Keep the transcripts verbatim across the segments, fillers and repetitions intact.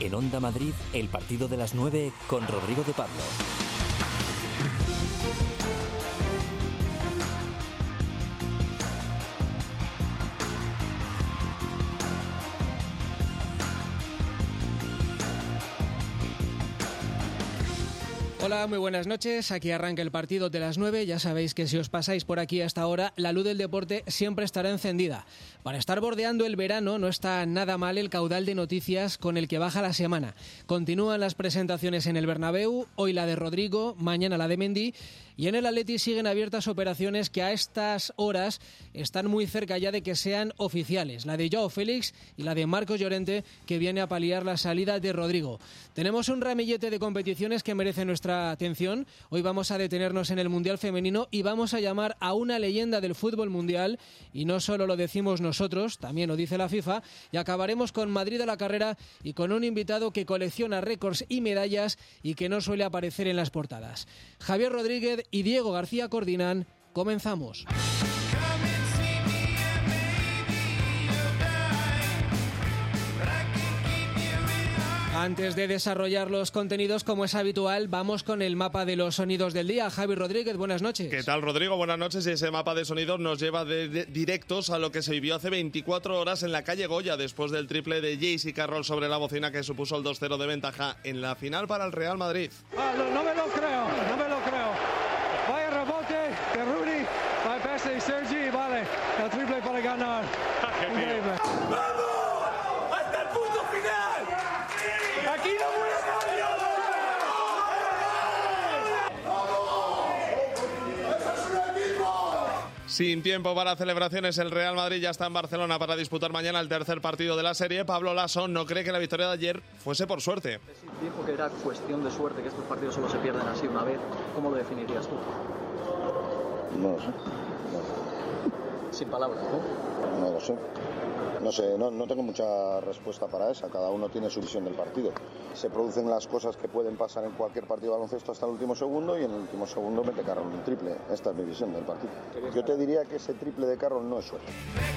En Onda Madrid, el partido de las nueve con Rodrigo de Pablo. Hola, muy buenas noches. Aquí arranca el partido de las nueve. Ya sabéis que si os pasáis por aquí hasta ahora, la luz del deporte siempre estará encendida. Para estar bordeando el verano no está nada mal el caudal de noticias con el que baja la semana. Continúan las presentaciones en el Bernabéu, hoy la de Rodrigo, mañana la de Mendy, y en el Atleti siguen abiertas operaciones que a estas horas están muy cerca ya de que sean oficiales. La de Joao Félix y la de Marcos Llorente, que viene a paliar la salida de Rodrigo. Tenemos un ramillete de competiciones que merece nuestra atención. Hoy vamos a detenernos en el Mundial Femenino y vamos a llamar a una leyenda del fútbol mundial, y no solo lo decimos nosotros, también lo dice la FIFA, y acabaremos con Madrid a la carrera y con un invitado que colecciona récords y medallas y que no suele aparecer en las portadas. Javier Rodríguez y Diego García coordinan. Comenzamos. Antes de desarrollar los contenidos, como es habitual, vamos con el mapa de los sonidos del día. Javi Rodríguez, buenas noches. ¿Qué tal, Rodrigo? Buenas noches. Y ese mapa de sonidos nos lleva de, de, directos a lo que se vivió hace veinticuatro horas en la calle Goya, después del triple de Jaycee Carroll sobre la bocina que supuso el dos cero de ventaja en la final para el Real Madrid. Ah, no, no me lo creo, no me lo creo. Vaya rebote de Rudy, vaya pase de Sergi, vale, el triple para ganar. Increíble. ¡Vamos! ¡Hasta el punto final! ¡Aquí no muere nadie! Sin tiempo para celebraciones, el Real Madrid ya está en Barcelona para disputar mañana el tercer partido de la serie. Pablo Laso no cree que la victoria de ayer fuese por suerte. Dijo que era cuestión de suerte, que estos partidos solo se pierden así una vez. ¿Cómo lo definirías tú? No lo sé. No. Sin palabras, ¿no? No lo sé. No sé, no, no tengo mucha respuesta para esa. Cada uno tiene su visión del partido. Se producen las cosas que pueden pasar en cualquier partido de baloncesto hasta el último segundo, y en el último segundo mete Carroll un triple. Esta es mi visión del partido. Yo te diría que ese triple de Carroll no es suerte.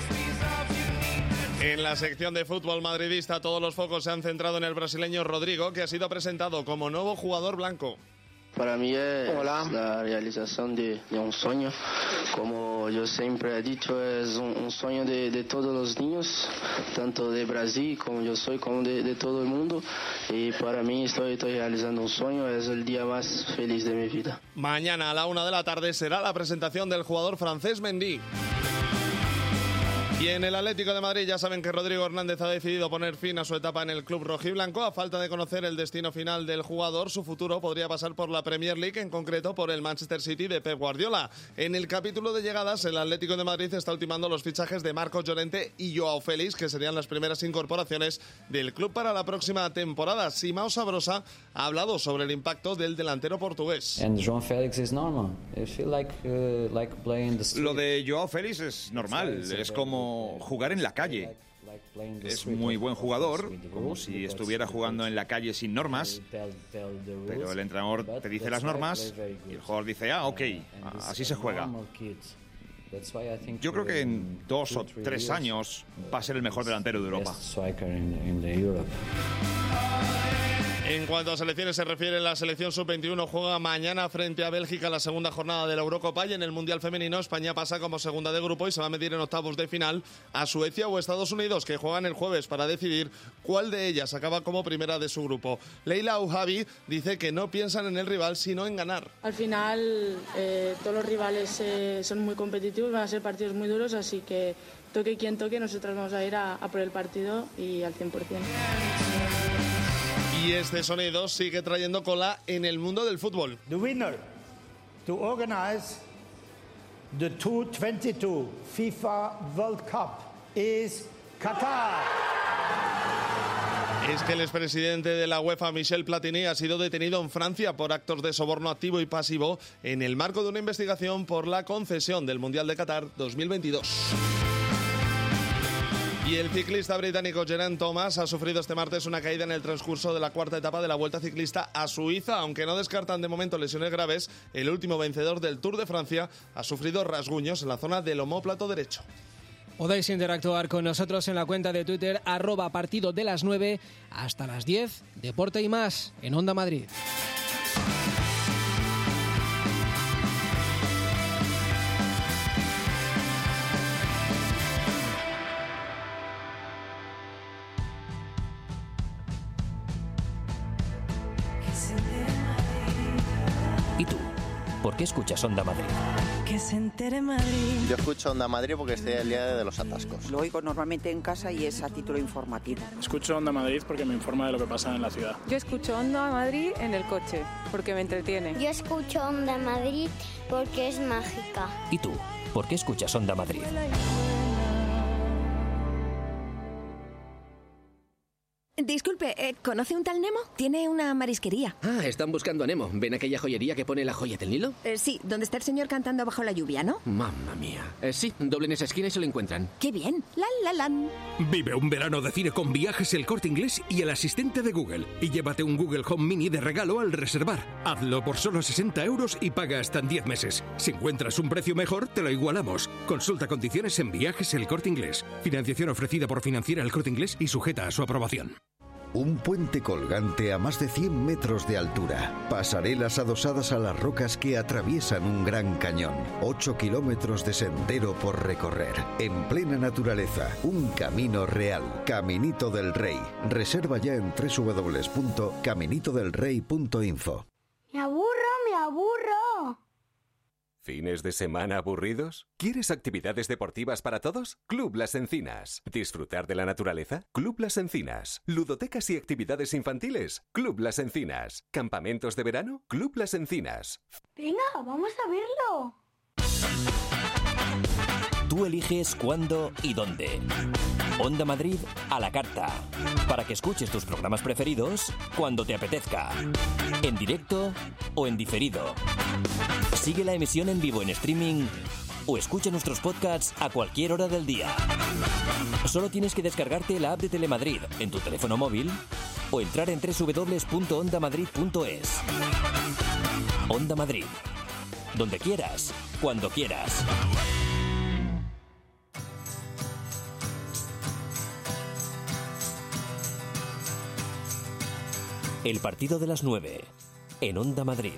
En la sección de fútbol madridista, todos los focos se han centrado en el brasileño Rodrigo, que ha sido presentado como nuevo jugador blanco. Para mí es Hola. la realización de, de un sueño. Como yo siempre he dicho, es un, un sueño de, de todos los niños, tanto de Brasil como yo soy, como de, de todo el mundo. Y para mí estoy, estoy realizando un sueño, es el día más feliz de mi vida. Mañana a la una de la tarde será la presentación del jugador francés Mendy. Y en el Atlético de Madrid ya saben que Rodrigo Hernández ha decidido poner fin a su etapa en el club rojiblanco. A falta de conocer el destino final del jugador, su futuro podría pasar por la Premier League, en concreto por el Manchester City de Pep Guardiola. En el capítulo de llegadas, el Atlético de Madrid está ultimando los fichajes de Marcos Llorente y Joao Félix, que serían las primeras incorporaciones del club para la próxima temporada. Simao Sabrosa ha hablado sobre el impacto del delantero portugués. And Joao Félix is normal. I feel like uh, like playing the street. Lo de Joao Félix es normal, es como jugar en la calle. Es muy buen jugador, como si estuviera jugando en la calle sin normas, pero el entrenador te dice las normas y el jugador dice, ah, ok, así se juega. Yo creo que en dos o tres años va a ser el mejor delantero de Europa. En cuanto a selecciones se refiere, la selección sub veintiuno juega mañana frente a Bélgica la segunda jornada de la Eurocopa, y en el Mundial Femenino España pasa como segunda de grupo y se va a medir en octavos de final a Suecia o Estados Unidos, que juegan el jueves para decidir cuál de ellas acaba como primera de su grupo. Leila Ouhabi dice que no piensan en el rival sino en ganar. Al final eh, todos los rivales eh, son muy competitivos, van a ser partidos muy duros, así que toque quien toque, nosotros vamos a ir a, a por el partido y al cien por ciento. Y este sonido sigue trayendo cola en el mundo del fútbol. The winner to organize the dos mil veintidós FIFA World Cup is Qatar. Es que el expresidente de la UEFA, Michel Platini, ha sido detenido en Francia por actos de soborno activo y pasivo en el marco de una investigación por la concesión del Mundial de Qatar dos mil veintidós. Y el ciclista británico Geraint Thomas ha sufrido este martes una caída en el transcurso de la cuarta etapa de la Vuelta Ciclista a Suiza. Aunque no descartan de momento lesiones graves, el último vencedor del Tour de Francia ha sufrido rasguños en la zona del omóplato derecho. Podéis interactuar con nosotros en la cuenta de Twitter, arroba partido de las nueve, hasta las diez, Deporte y más, en Onda Madrid. ¿Y tú? ¿Por qué escuchas Onda Madrid? Que se entere Madrid. Yo escucho Onda Madrid porque estoy al día de los atascos. Lo oigo normalmente en casa y es a título informativo. Escucho Onda Madrid porque me informa de lo que pasa en la ciudad. Yo escucho Onda Madrid en el coche porque me entretiene. Yo escucho Onda Madrid porque es mágica. ¿Y tú? ¿Por qué escuchas Onda Madrid? Disculpe, eh, ¿conoce un tal Nemo? Tiene una marisquería. Ah, están buscando a Nemo. ¿Ven aquella joyería que pone la joya del Nilo? Eh, sí, donde está el señor cantando bajo la lluvia, ¿no? Mamma mía. Eh, sí, doblen esa esquina y se lo encuentran. ¡Qué bien! ¡La, la, la! Vive un verano de cine con Viajes El Corte Inglés y el asistente de Google. Y llévate un Google Home Mini de regalo al reservar. Hazlo por solo sesenta euros y paga hasta en diez meses. Si encuentras un precio mejor, te lo igualamos. Consulta condiciones en Viajes El Corte Inglés. Financiación ofrecida por Financiera El Corte Inglés y sujeta a su aprobación. Un puente colgante a más de cien metros de altura. Pasarelas adosadas a las rocas que atraviesan un gran cañón. ocho kilómetros de sendero por recorrer. En plena naturaleza. Un camino real. Caminito del Rey. Reserva ya en doble u doble u doble u punto caminito del rey punto info. Me aburro, me aburro. ¿Fines de semana aburridos? ¿Quieres actividades deportivas para todos? Club Las Encinas. ¿Disfrutar de la naturaleza? Club Las Encinas. ¿Ludotecas y actividades infantiles? Club Las Encinas. ¿Campamentos de verano? Club Las Encinas. Venga, vamos a verlo. Tú eliges cuándo y dónde. Onda Madrid a la carta. Para que escuches tus programas preferidos cuando te apetezca. En directo o en diferido. Sigue la emisión en vivo en streaming o escucha nuestros podcasts a cualquier hora del día. Solo tienes que descargarte la app de Telemadrid en tu teléfono móvil o entrar en doble u doble u doble u punto onda madrid punto es. Onda Madrid. Donde quieras, cuando quieras. El partido de las nueve, en Onda Madrid.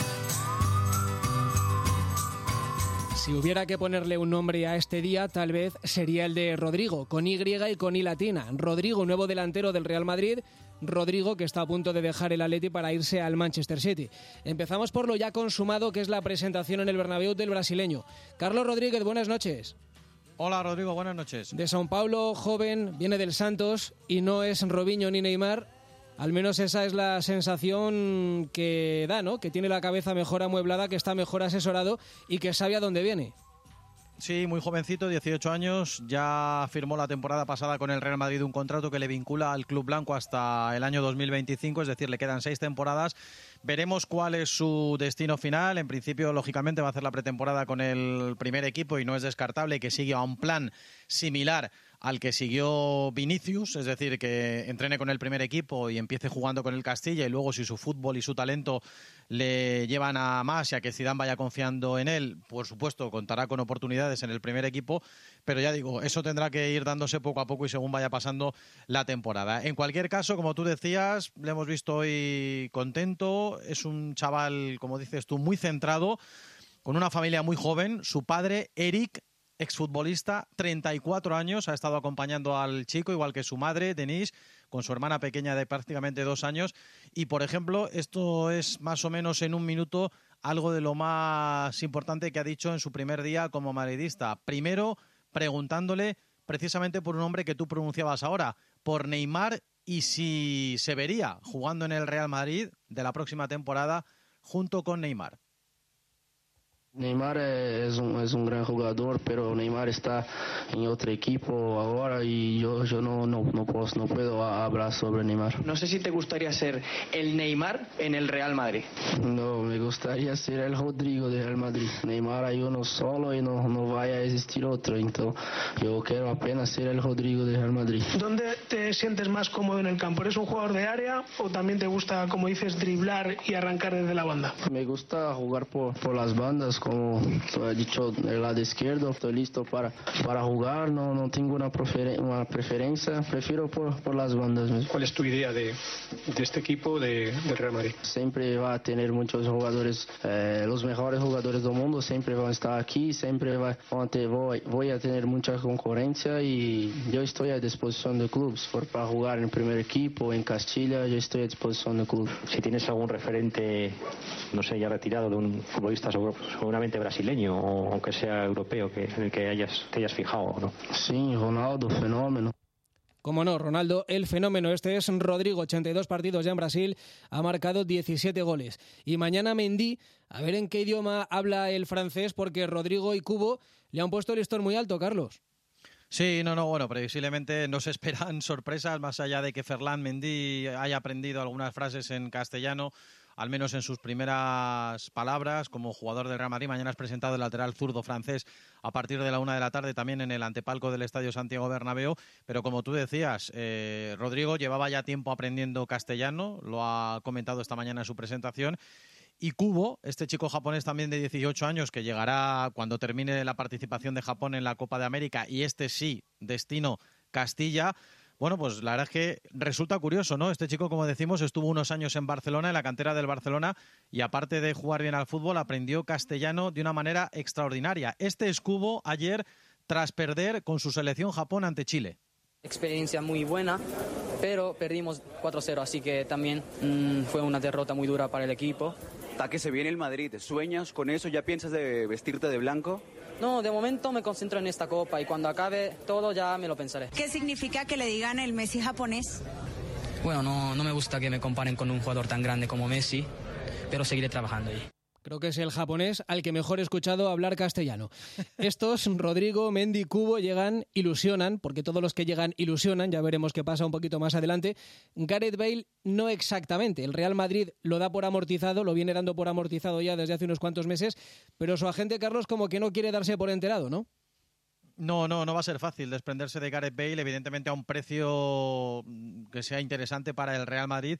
Si hubiera que ponerle un nombre a este día, tal vez sería el de Rodrigo, con Y y con I latina. Rodrigo, nuevo delantero del Real Madrid. Rodrigo, que está a punto de dejar el Atleti para irse al Manchester City. Empezamos por lo ya consumado, que es la presentación en el Bernabéu del brasileño. Carlos Rodríguez, buenas noches. Hola Rodrigo, buenas noches. De São Paulo, joven, viene del Santos y no es Robinho ni Neymar. Al menos esa es la sensación que da, ¿no? Que tiene la cabeza mejor amueblada, que está mejor asesorado y que sabe a dónde viene. Sí, muy jovencito, dieciocho años, ya firmó la temporada pasada con el Real Madrid un contrato que le vincula al Club Blanco hasta el año dos mil veinticinco, es decir, le quedan seis temporadas. Veremos cuál es su destino final. En principio, lógicamente, va a hacer la pretemporada con el primer equipo y no es descartable que siga a un plan similar al que siguió Vinicius, es decir, que entrene con el primer equipo y empiece jugando con el Castilla y luego si su fútbol y su talento le llevan a más y a que Zidane vaya confiando en él, por supuesto, contará con oportunidades en el primer equipo, pero ya digo, eso tendrá que ir dándose poco a poco y según vaya pasando la temporada. En cualquier caso, como tú decías, le hemos visto hoy contento, es un chaval, como dices tú, muy centrado, con una familia muy joven, su padre, Eric, exfutbolista, treinta y cuatro años, ha estado acompañando al chico, igual que su madre, Denise, con su hermana pequeña de prácticamente dos años. Y, por ejemplo, esto es más o menos en un minuto algo de lo más importante que ha dicho en su primer día como madridista. Primero, preguntándole precisamente por un hombre que tú pronunciabas ahora, por Neymar, y si se vería jugando en el Real Madrid de la próxima temporada junto con Neymar. Neymar es un, es un gran jugador, pero Neymar está en otro equipo ahora y yo, yo no, no, no, puedo, no puedo hablar sobre Neymar. No sé si te gustaría ser el Neymar en el Real Madrid. No, me gustaría ser el Rodrigo del Real Madrid. Neymar hay uno solo y no, no vaya a existir otro, entonces yo quiero apenas ser el Rodrigo del Real Madrid. ¿Dónde te sientes más cómodo en el campo? ¿Eres un jugador de área o también te gusta, como dices, driblar y arrancar desde la banda? Me gusta jugar por, por las bandas como he dicho, del lado izquierdo. Estoy listo para, para jugar, no, no tengo una, preferen- una preferencia, prefiero por, por las bandas mismo. ¿Cuál es tu idea de, de este equipo de, del Real Madrid? Siempre va a tener muchos jugadores, eh, los mejores jugadores del mundo siempre van a estar aquí, siempre va, voy, voy a tener mucha concurrencia y yo estoy a disposición de clubes para jugar en el primer equipo, en Castilla, yo estoy a disposición de clubes. Si tienes algún referente, no sé, ya retirado de un futbolista seguramente brasileño o aunque sea europeo, que, en el que hayas, te hayas fijado, ¿no? Sí, Ronaldo, fenómeno. Como no, Ronaldo, el fenómeno. Este es Rodrigo, ochenta y dos partidos ya en Brasil, ha marcado diecisiete goles. Y mañana Mendy, a ver en qué idioma habla el francés, porque Rodrigo y Kubo le han puesto el listón muy alto, Carlos. Sí, no, no, bueno, previsiblemente no se esperan sorpresas, más allá de que Ferland Mendy haya aprendido algunas frases en castellano, al menos en sus primeras palabras como jugador del Real Madrid. Mañana es presentado el lateral zurdo francés a partir de la una de la tarde, también en el antepalco del Estadio Santiago Bernabéu. Pero como tú decías, eh, Rodrigo llevaba ya tiempo aprendiendo castellano, lo ha comentado esta mañana en su presentación. Y Kubo, este chico japonés también de dieciocho años, que llegará cuando termine la participación de Japón en la Copa de América, y este sí, destino Castilla. Bueno, pues la verdad es que resulta curioso, ¿no? Este chico, como decimos, estuvo unos años en Barcelona, en la cantera del Barcelona, y aparte de jugar bien al fútbol, aprendió castellano de una manera extraordinaria. Este es Kubo ayer, tras perder con su selección Japón ante Chile. Experiencia muy buena, pero perdimos cuatro cero, así que también mmm, fue una derrota muy dura para el equipo. Hasta que se viene el Madrid, ¿sueñas con eso? ¿Ya piensas de vestirte de blanco? No, de momento me concentro en esta copa y cuando acabe todo ya me lo pensaré. ¿Qué significa que le digan el Messi japonés? Bueno, no, no me gusta que me comparen con un jugador tan grande como Messi, pero seguiré trabajando ahí. Creo que es el japonés al que mejor he escuchado hablar castellano. Estos, Rodrigo, Mendy, Kubo, llegan, ilusionan, porque todos los que llegan ilusionan, ya veremos qué pasa un poquito más adelante. Gareth Bale no exactamente, el Real Madrid lo da por amortizado, lo viene dando por amortizado ya desde hace unos cuantos meses, pero su agente, Carlos, como que no quiere darse por enterado, ¿no? No, no, no va a ser fácil desprenderse de Gareth Bale, evidentemente a un precio que sea interesante para el Real Madrid.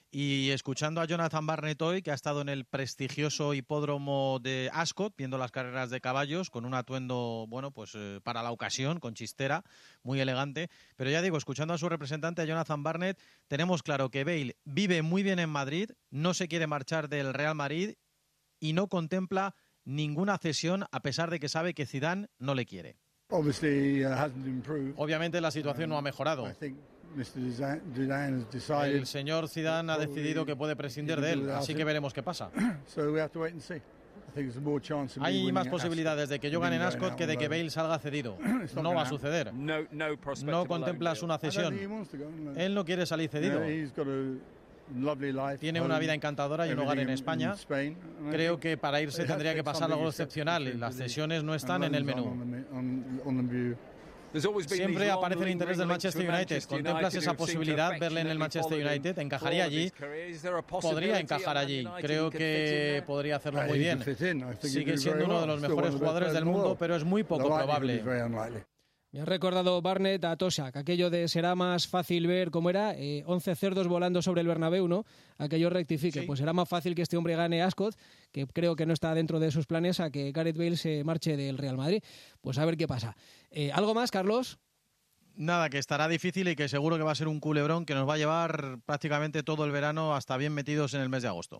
Y escuchando a Jonathan Barnett hoy, que ha estado en el prestigioso hipódromo de Ascot, viendo las carreras de caballos, con un atuendo, bueno, pues eh, para la ocasión, con chistera, muy elegante. Pero ya digo, escuchando a su representante, a Jonathan Barnett, tenemos claro que Bale vive muy bien en Madrid, no se quiere marchar del Real Madrid y no contempla ninguna cesión, a pesar de que sabe que Zidane no le quiere. Obviamente la situación no ha mejorado. El señor Zidane ha decidido que puede prescindir de él, así que veremos qué pasa. Hay más posibilidades de que yo gane en Ascot que de que Bale salga cedido. No va a suceder. No contemplas una cesión. Él no quiere salir cedido. Tiene una vida encantadora y un hogar en España. Creo que para irse tendría que pasar algo excepcional y las cesiones no están en el menú. Siempre aparece el interés del Manchester United. ¿Contemplas esa posibilidad, verle en el Manchester United? ¿Encajaría allí? Podría encajar allí. Creo que podría hacerlo muy bien. Sigue siendo uno de los mejores jugadores del mundo, pero es muy poco probable. Me ha recordado Barnett a Tosak, aquello de será más fácil ver cómo era, eh, once cerdos volando sobre el Bernabéu, ¿no? Aquello rectifique. Sí. Pues será más fácil que este hombre gane Ascot, que creo que no está dentro de sus planes, a que Gareth Bale se marche del Real Madrid. Pues a ver qué pasa. Eh, ¿Algo más, Carlos? Nada, que estará difícil y que seguro que va a ser un culebrón que nos va a llevar prácticamente todo el verano hasta bien metidos en el mes de agosto.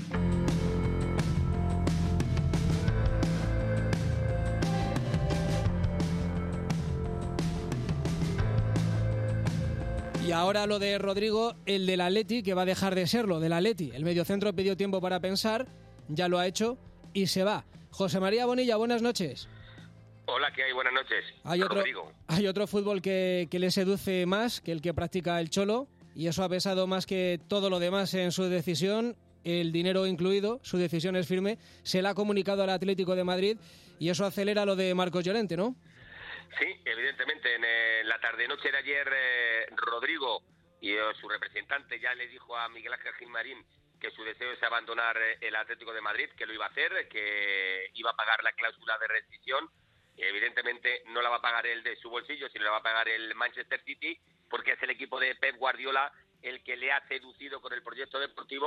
Y ahora lo de Rodrigo, el del Atleti, que va a dejar de serlo, del Atleti. El mediocentro pidió tiempo para pensar, ya lo ha hecho y se va. José María Bonilla, buenas noches. Hola, ¿qué hay? Buenas noches. Hay otro, Rodrigo. Hay otro fútbol que, que le seduce más que el que practica el Cholo, y eso ha pesado más que todo lo demás en su decisión, el dinero incluido, su decisión es firme. Se la ha comunicado al Atlético de Madrid y eso acelera lo de Marcos Llorente, ¿no? Sí, evidentemente. En eh, la tarde-noche de ayer, eh, Rodrigo y eh, su representante ya le dijo a Miguel Ángel Gilmarín que su deseo es abandonar eh, el Atlético de Madrid, que lo iba a hacer, que iba a pagar la cláusula de rescisión. Evidentemente no la va a pagar él de su bolsillo, sino la va a pagar el Manchester City, porque es el equipo de Pep Guardiola el que le ha seducido con el proyecto deportivo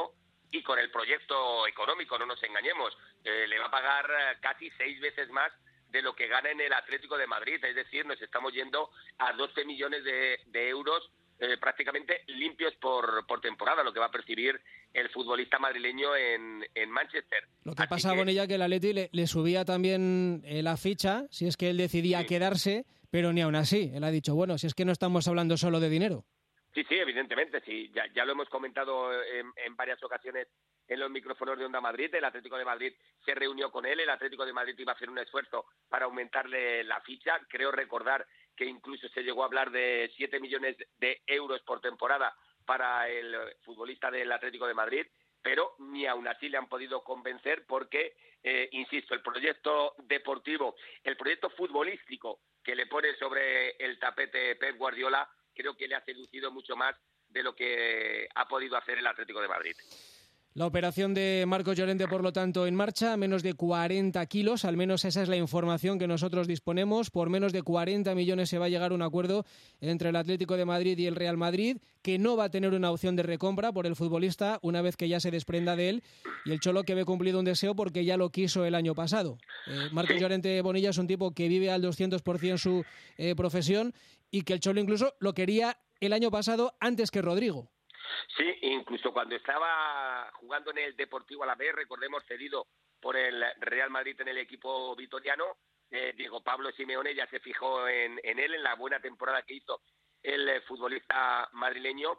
y con el proyecto económico, no nos engañemos, eh, le va a pagar casi seis veces más de lo que gana en el Atlético de Madrid, es decir, nos estamos yendo a doce millones de, de euros eh, prácticamente limpios por, por temporada, lo que va a percibir el futbolista madrileño en, en Manchester. Lo que Así pasa, que, Bonilla, que el Atleti le, le subía también eh, la ficha, si es que él decidía sí. quedarse, pero ni aun así. Él ha dicho, bueno, si es que no estamos hablando solo de dinero. Sí, sí, evidentemente, sí. Ya, ya lo hemos comentado en, en varias ocasiones en los micrófonos de Onda Madrid. El Atlético de Madrid se reunió con él. El Atlético de Madrid iba a hacer un esfuerzo para aumentarle la ficha. Creo recordar que incluso se llegó a hablar de siete millones de euros por temporada para el futbolista del Atlético de Madrid, pero ni aún así le han podido convencer porque, eh, insisto, el proyecto deportivo, el proyecto futbolístico que le pone sobre el tapete Pep Guardiola, creo que le ha seducido mucho más de lo que ha podido hacer el Atlético de Madrid. La operación de Marcos Llorente, por lo tanto, en marcha, menos de cuarenta kilos, al menos esa es la información que nosotros disponemos. Por menos de cuarenta millones se va a llegar a un acuerdo entre el Atlético de Madrid y el Real Madrid, que no va a tener una opción de recompra por el futbolista una vez que ya se desprenda de él, y el Cholo que ve cumplido un deseo porque ya lo quiso el año pasado. Eh, Marcos sí. Llorente Bonilla es un tipo que vive al doscientos por ciento su eh, profesión y que el Cholo incluso lo quería el año pasado antes que Rodrigo. Sí, incluso cuando estaba jugando en el Deportivo Alavés, recordemos, cedido por el Real Madrid en el equipo vitoriano, eh, Diego Pablo Simeone ya se fijó en, en él, en la buena temporada que hizo el eh, futbolista madrileño,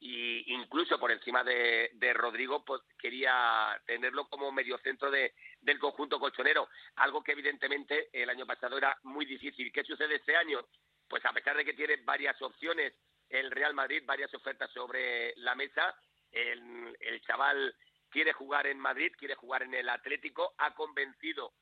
y incluso por encima de, de Rodrigo, pues quería tenerlo como mediocentro de, del conjunto colchonero, algo que evidentemente el año pasado era muy difícil. ¿Qué sucede este año? Pues a pesar de que tiene varias opciones el Real Madrid, varias ofertas sobre la mesa, el, el chaval quiere jugar en Madrid, quiere jugar en el Atlético, ha convencido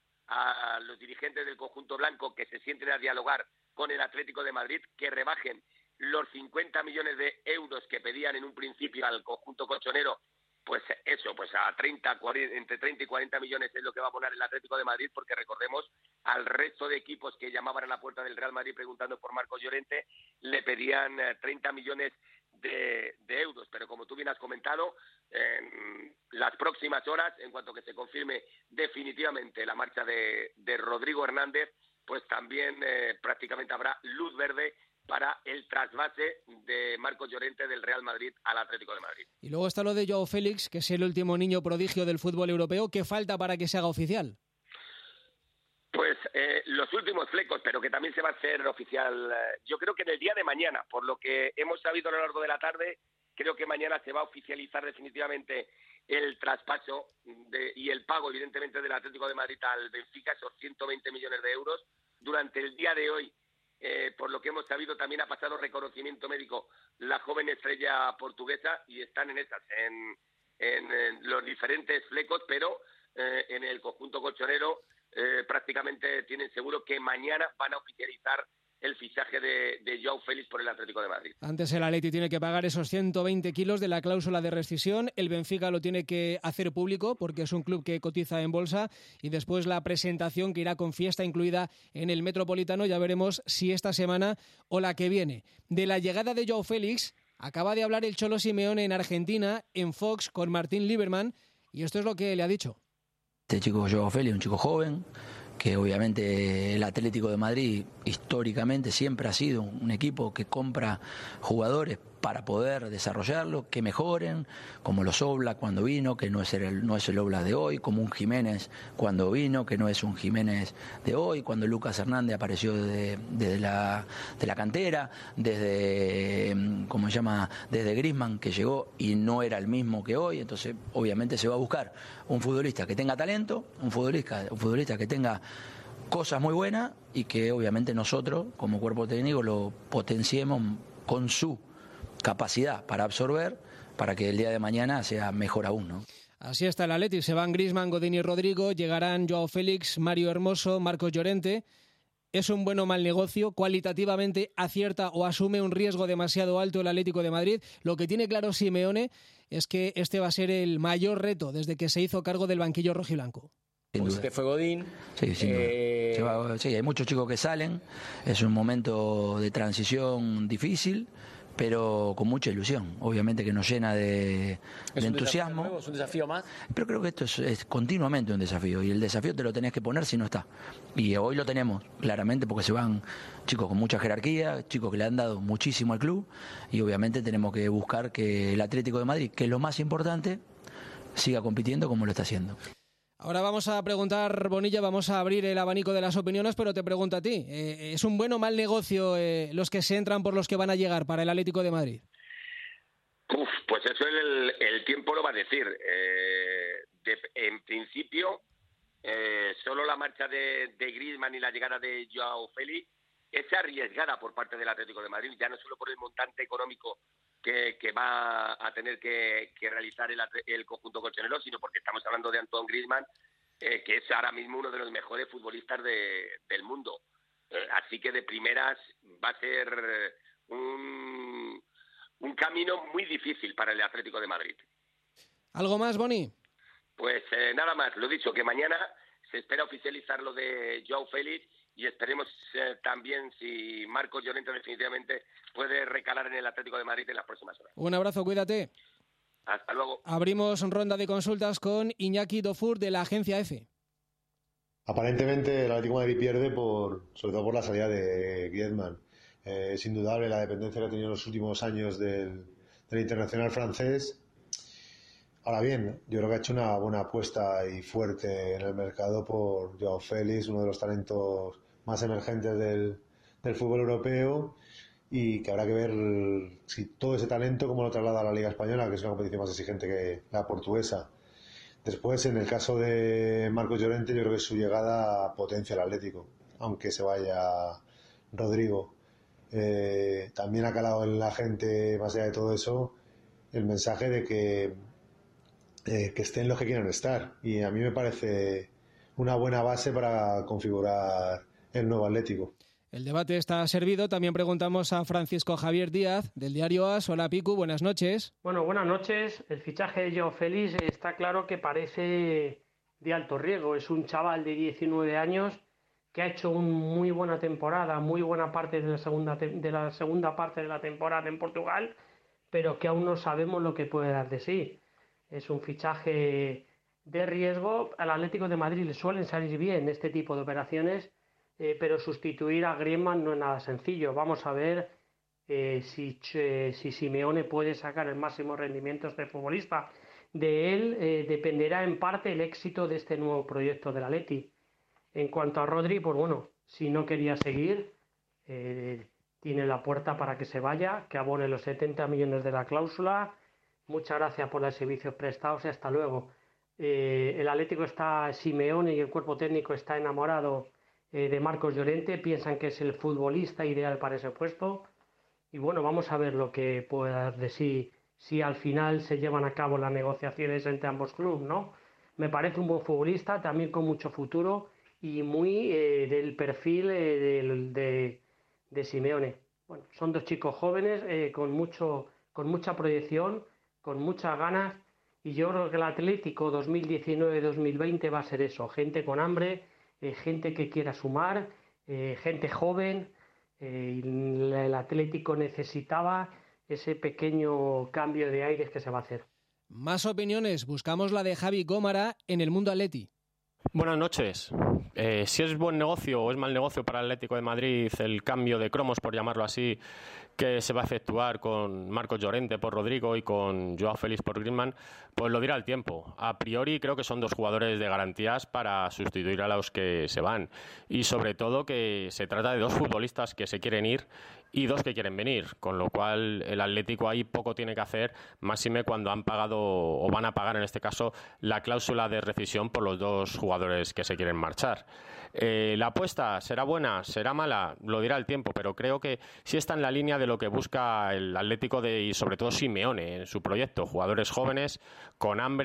a los dirigentes del conjunto blanco que se sienten a dialogar con el Atlético de Madrid, que rebajen los cincuenta millones de euros que pedían en un principio al conjunto colchonero, pues eso, pues a treinta, cuarenta, entre treinta y cuarenta millones es lo que va a poner el Atlético de Madrid, porque recordemos, al resto de equipos que llamaban a la puerta del Real Madrid preguntando por Marcos Llorente, le pedían treinta millones de, de euros. Pero como tú bien has comentado, en las próximas horas, en cuanto que se confirme definitivamente la marcha de, de Rodrigo Hernández, pues también eh, prácticamente habrá luz verde para el trasvase de Marcos Llorente del Real Madrid al Atlético de Madrid. Y luego está lo de Joao Félix, que es el último niño prodigio del fútbol europeo. ¿Qué falta para que se haga oficial? Pues eh, los últimos flecos, pero que también se va a hacer oficial, eh, yo creo que en el día de mañana, por lo que hemos sabido a lo largo de la tarde, creo que mañana se va a oficializar definitivamente el traspaso de, y el pago, evidentemente, del Atlético de Madrid al Benfica, esos ciento veinte millones de euros. Durante el día de hoy, Eh, por lo que hemos sabido, también ha pasado reconocimiento médico la joven estrella portuguesa y están en esas, en, en, en los diferentes flecos, pero eh, en el conjunto colchonero eh, prácticamente tienen seguro que mañana van a oficializar el fichaje de, de Joao Félix por el Atlético de Madrid. Antes el Atleti tiene que pagar esos ciento veinte kilos de la cláusula de rescisión, el Benfica lo tiene que hacer público porque es un club que cotiza en bolsa, y después la presentación que irá con fiesta incluida en el Metropolitano, ya veremos si esta semana o la que viene. De la llegada de Joao Félix acaba de hablar el Cholo Simeone en Argentina, en Fox, con Martín Lieberman, y esto es lo que le ha dicho. Este chico Joao Félix, un chico joven, que obviamente el Atlético de Madrid históricamente siempre ha sido un equipo que compra jugadores para poder desarrollarlo, que mejoren, como los Oblak cuando vino, que no es el, no es el Oblak de hoy, como un Jiménez cuando vino, que no es un Jiménez de hoy, cuando Lucas Hernández apareció desde, desde la, de la cantera, desde, ¿cómo se llama?, desde Griezmann, que llegó y no era el mismo que hoy. Entonces obviamente se va a buscar un futbolista que tenga talento, un futbolista, un futbolista que tenga cosas muy buenas y que obviamente nosotros como cuerpo técnico lo potenciemos con su capacidad para absorber, para que el día de mañana sea mejor aún, ¿no? Así está el Atleti, se van Griezmann, Godín y Rodrigo, llegarán Joao Félix, Mario Hermoso, Marcos Llorente. ¿Es un buen o mal negocio? ¿Cualitativamente acierta o asume un riesgo demasiado alto el Atlético de Madrid? Lo que tiene claro Simeone es que este va a ser el mayor reto desde que se hizo cargo del banquillo rojiblanco. Pues este fue Godín. Sí, sin eh... duda. Va, sí, hay muchos chicos que salen, es un momento de transición difícil, pero con mucha ilusión. Obviamente que nos llena de, de entusiasmo. Nuevo, ¿es un desafío más? Pero creo que esto es, es continuamente un desafío, y el desafío te lo tenés que poner si no está. Y hoy lo tenemos, claramente, porque se van chicos con mucha jerarquía, chicos que le han dado muchísimo al club, y obviamente tenemos que buscar que el Atlético de Madrid, que es lo más importante, siga compitiendo como lo está haciendo. Ahora vamos a preguntar, Bonilla, vamos a abrir el abanico de las opiniones, pero te pregunto a ti, eh, ¿es un buen o mal negocio eh, los que se entran por los que van a llegar para el Atlético de Madrid? Uf, pues eso el, el tiempo lo va a decir. Eh, de, en principio, eh, solo la marcha de, de Griezmann y la llegada de Joao Félix es arriesgada por parte del Atlético de Madrid, ya no solo por el montante económico Que, que va a tener que, que realizar el, el conjunto colchonero, sino porque estamos hablando de Antoine Griezmann, eh, que es ahora mismo uno de los mejores futbolistas de, del mundo. Eh, así que de primeras va a ser un, un camino muy difícil para el Atlético de Madrid. ¿Algo más, Boni? Pues eh, nada más, lo dicho, que mañana se espera oficializar lo de Joao Félix, y esperemos eh, también si Marcos Llorente definitivamente puede recalar en el Atlético de Madrid en las próximas horas. Un abrazo, cuídate. Hasta luego. Abrimos ronda de consultas con Iñaki Dofur de la agencia EFE. Aparentemente el Atlético de Madrid pierde por, sobre todo por la salida de Griezmann. Eh, es indudable la dependencia que ha tenido en los últimos años del, del internacional francés. Ahora bien, yo creo que ha hecho una buena apuesta y fuerte en el mercado por Joao Félix, uno de los talentos más emergentes del, del fútbol europeo, y que habrá que ver si todo ese talento cómo lo traslada a la Liga Española, que es una competición más exigente que la portuguesa. Después, en el caso de Marcos Llorente, yo creo que su llegada potencia al Atlético, aunque se vaya Rodrigo. Eh, también ha calado en la gente, más allá de todo eso, el mensaje de que Eh, que estén los que quieran estar, y a mí me parece una buena base para configurar el nuevo Atlético. El debate está servido. También preguntamos a Francisco Javier Díaz del diario AS. Hola, Picu, buenas noches. Bueno, buenas noches. El fichaje de Joao Félix está claro que parece de alto riesgo. Es un chaval de diecinueve años que ha hecho una muy buena temporada, muy buena parte de la segunda de la segunda parte de la temporada en Portugal, pero que aún no sabemos lo que puede dar de sí. Es un fichaje de riesgo. Al Atlético de Madrid le suelen salir bien este tipo de operaciones, eh, pero sustituir a Griezmann no es nada sencillo. Vamos a ver eh, si, eh, si Simeone puede sacar el máximo rendimiento a este futbolista. De él eh, dependerá en parte el éxito de este nuevo proyecto del Atleti. En cuanto a Rodri, pues bueno, si no quería seguir, eh, tiene la puerta para que se vaya, que abone los setenta millones de la cláusula. Muchas gracias por los servicios prestados y hasta luego. Eh, el Atlético está, Simeone y el cuerpo técnico está enamorado eh, de Marcos Llorente, piensan que es el futbolista ideal para ese puesto. Y bueno, vamos a ver lo que puede dar de sí, si al final se llevan a cabo las negociaciones entre ambos clubes, ¿no? Me parece un buen futbolista, también con mucho futuro y muy eh, del perfil eh, de, de, de Simeone. Bueno, son dos chicos jóvenes eh, con, mucho, con mucha proyección, con muchas ganas, y yo creo que el Atlético dos mil diecinueve dos mil veinte va a ser eso, gente con hambre, eh, gente que quiera sumar, eh, gente joven. Eh, el Atlético necesitaba ese pequeño cambio de aires que se va a hacer. Más opiniones, buscamos la de Javi Gómara en El Mundo Atleti. Buenas noches. Eh, si es buen negocio o es mal negocio para el Atlético de Madrid el cambio de cromos, por llamarlo así, que se va a efectuar con Marcos Llorente por Rodrigo y con Joao Félix por Griezmann, pues lo dirá el tiempo. A priori creo que son dos jugadores de garantías para sustituir a los que se van, y sobre todo que se trata de dos futbolistas que se quieren ir y dos que quieren venir, con lo cual el Atlético ahí poco tiene que hacer, máxime cuando han pagado o van a pagar en este caso la cláusula de rescisión por los dos jugadores que se quieren marchar. Eh, la apuesta será buena, será mala, lo dirá el tiempo, pero creo que sí está en la línea de lo que busca el Atlético de, y sobre todo Simeone en su proyecto, jugadores jóvenes con hambre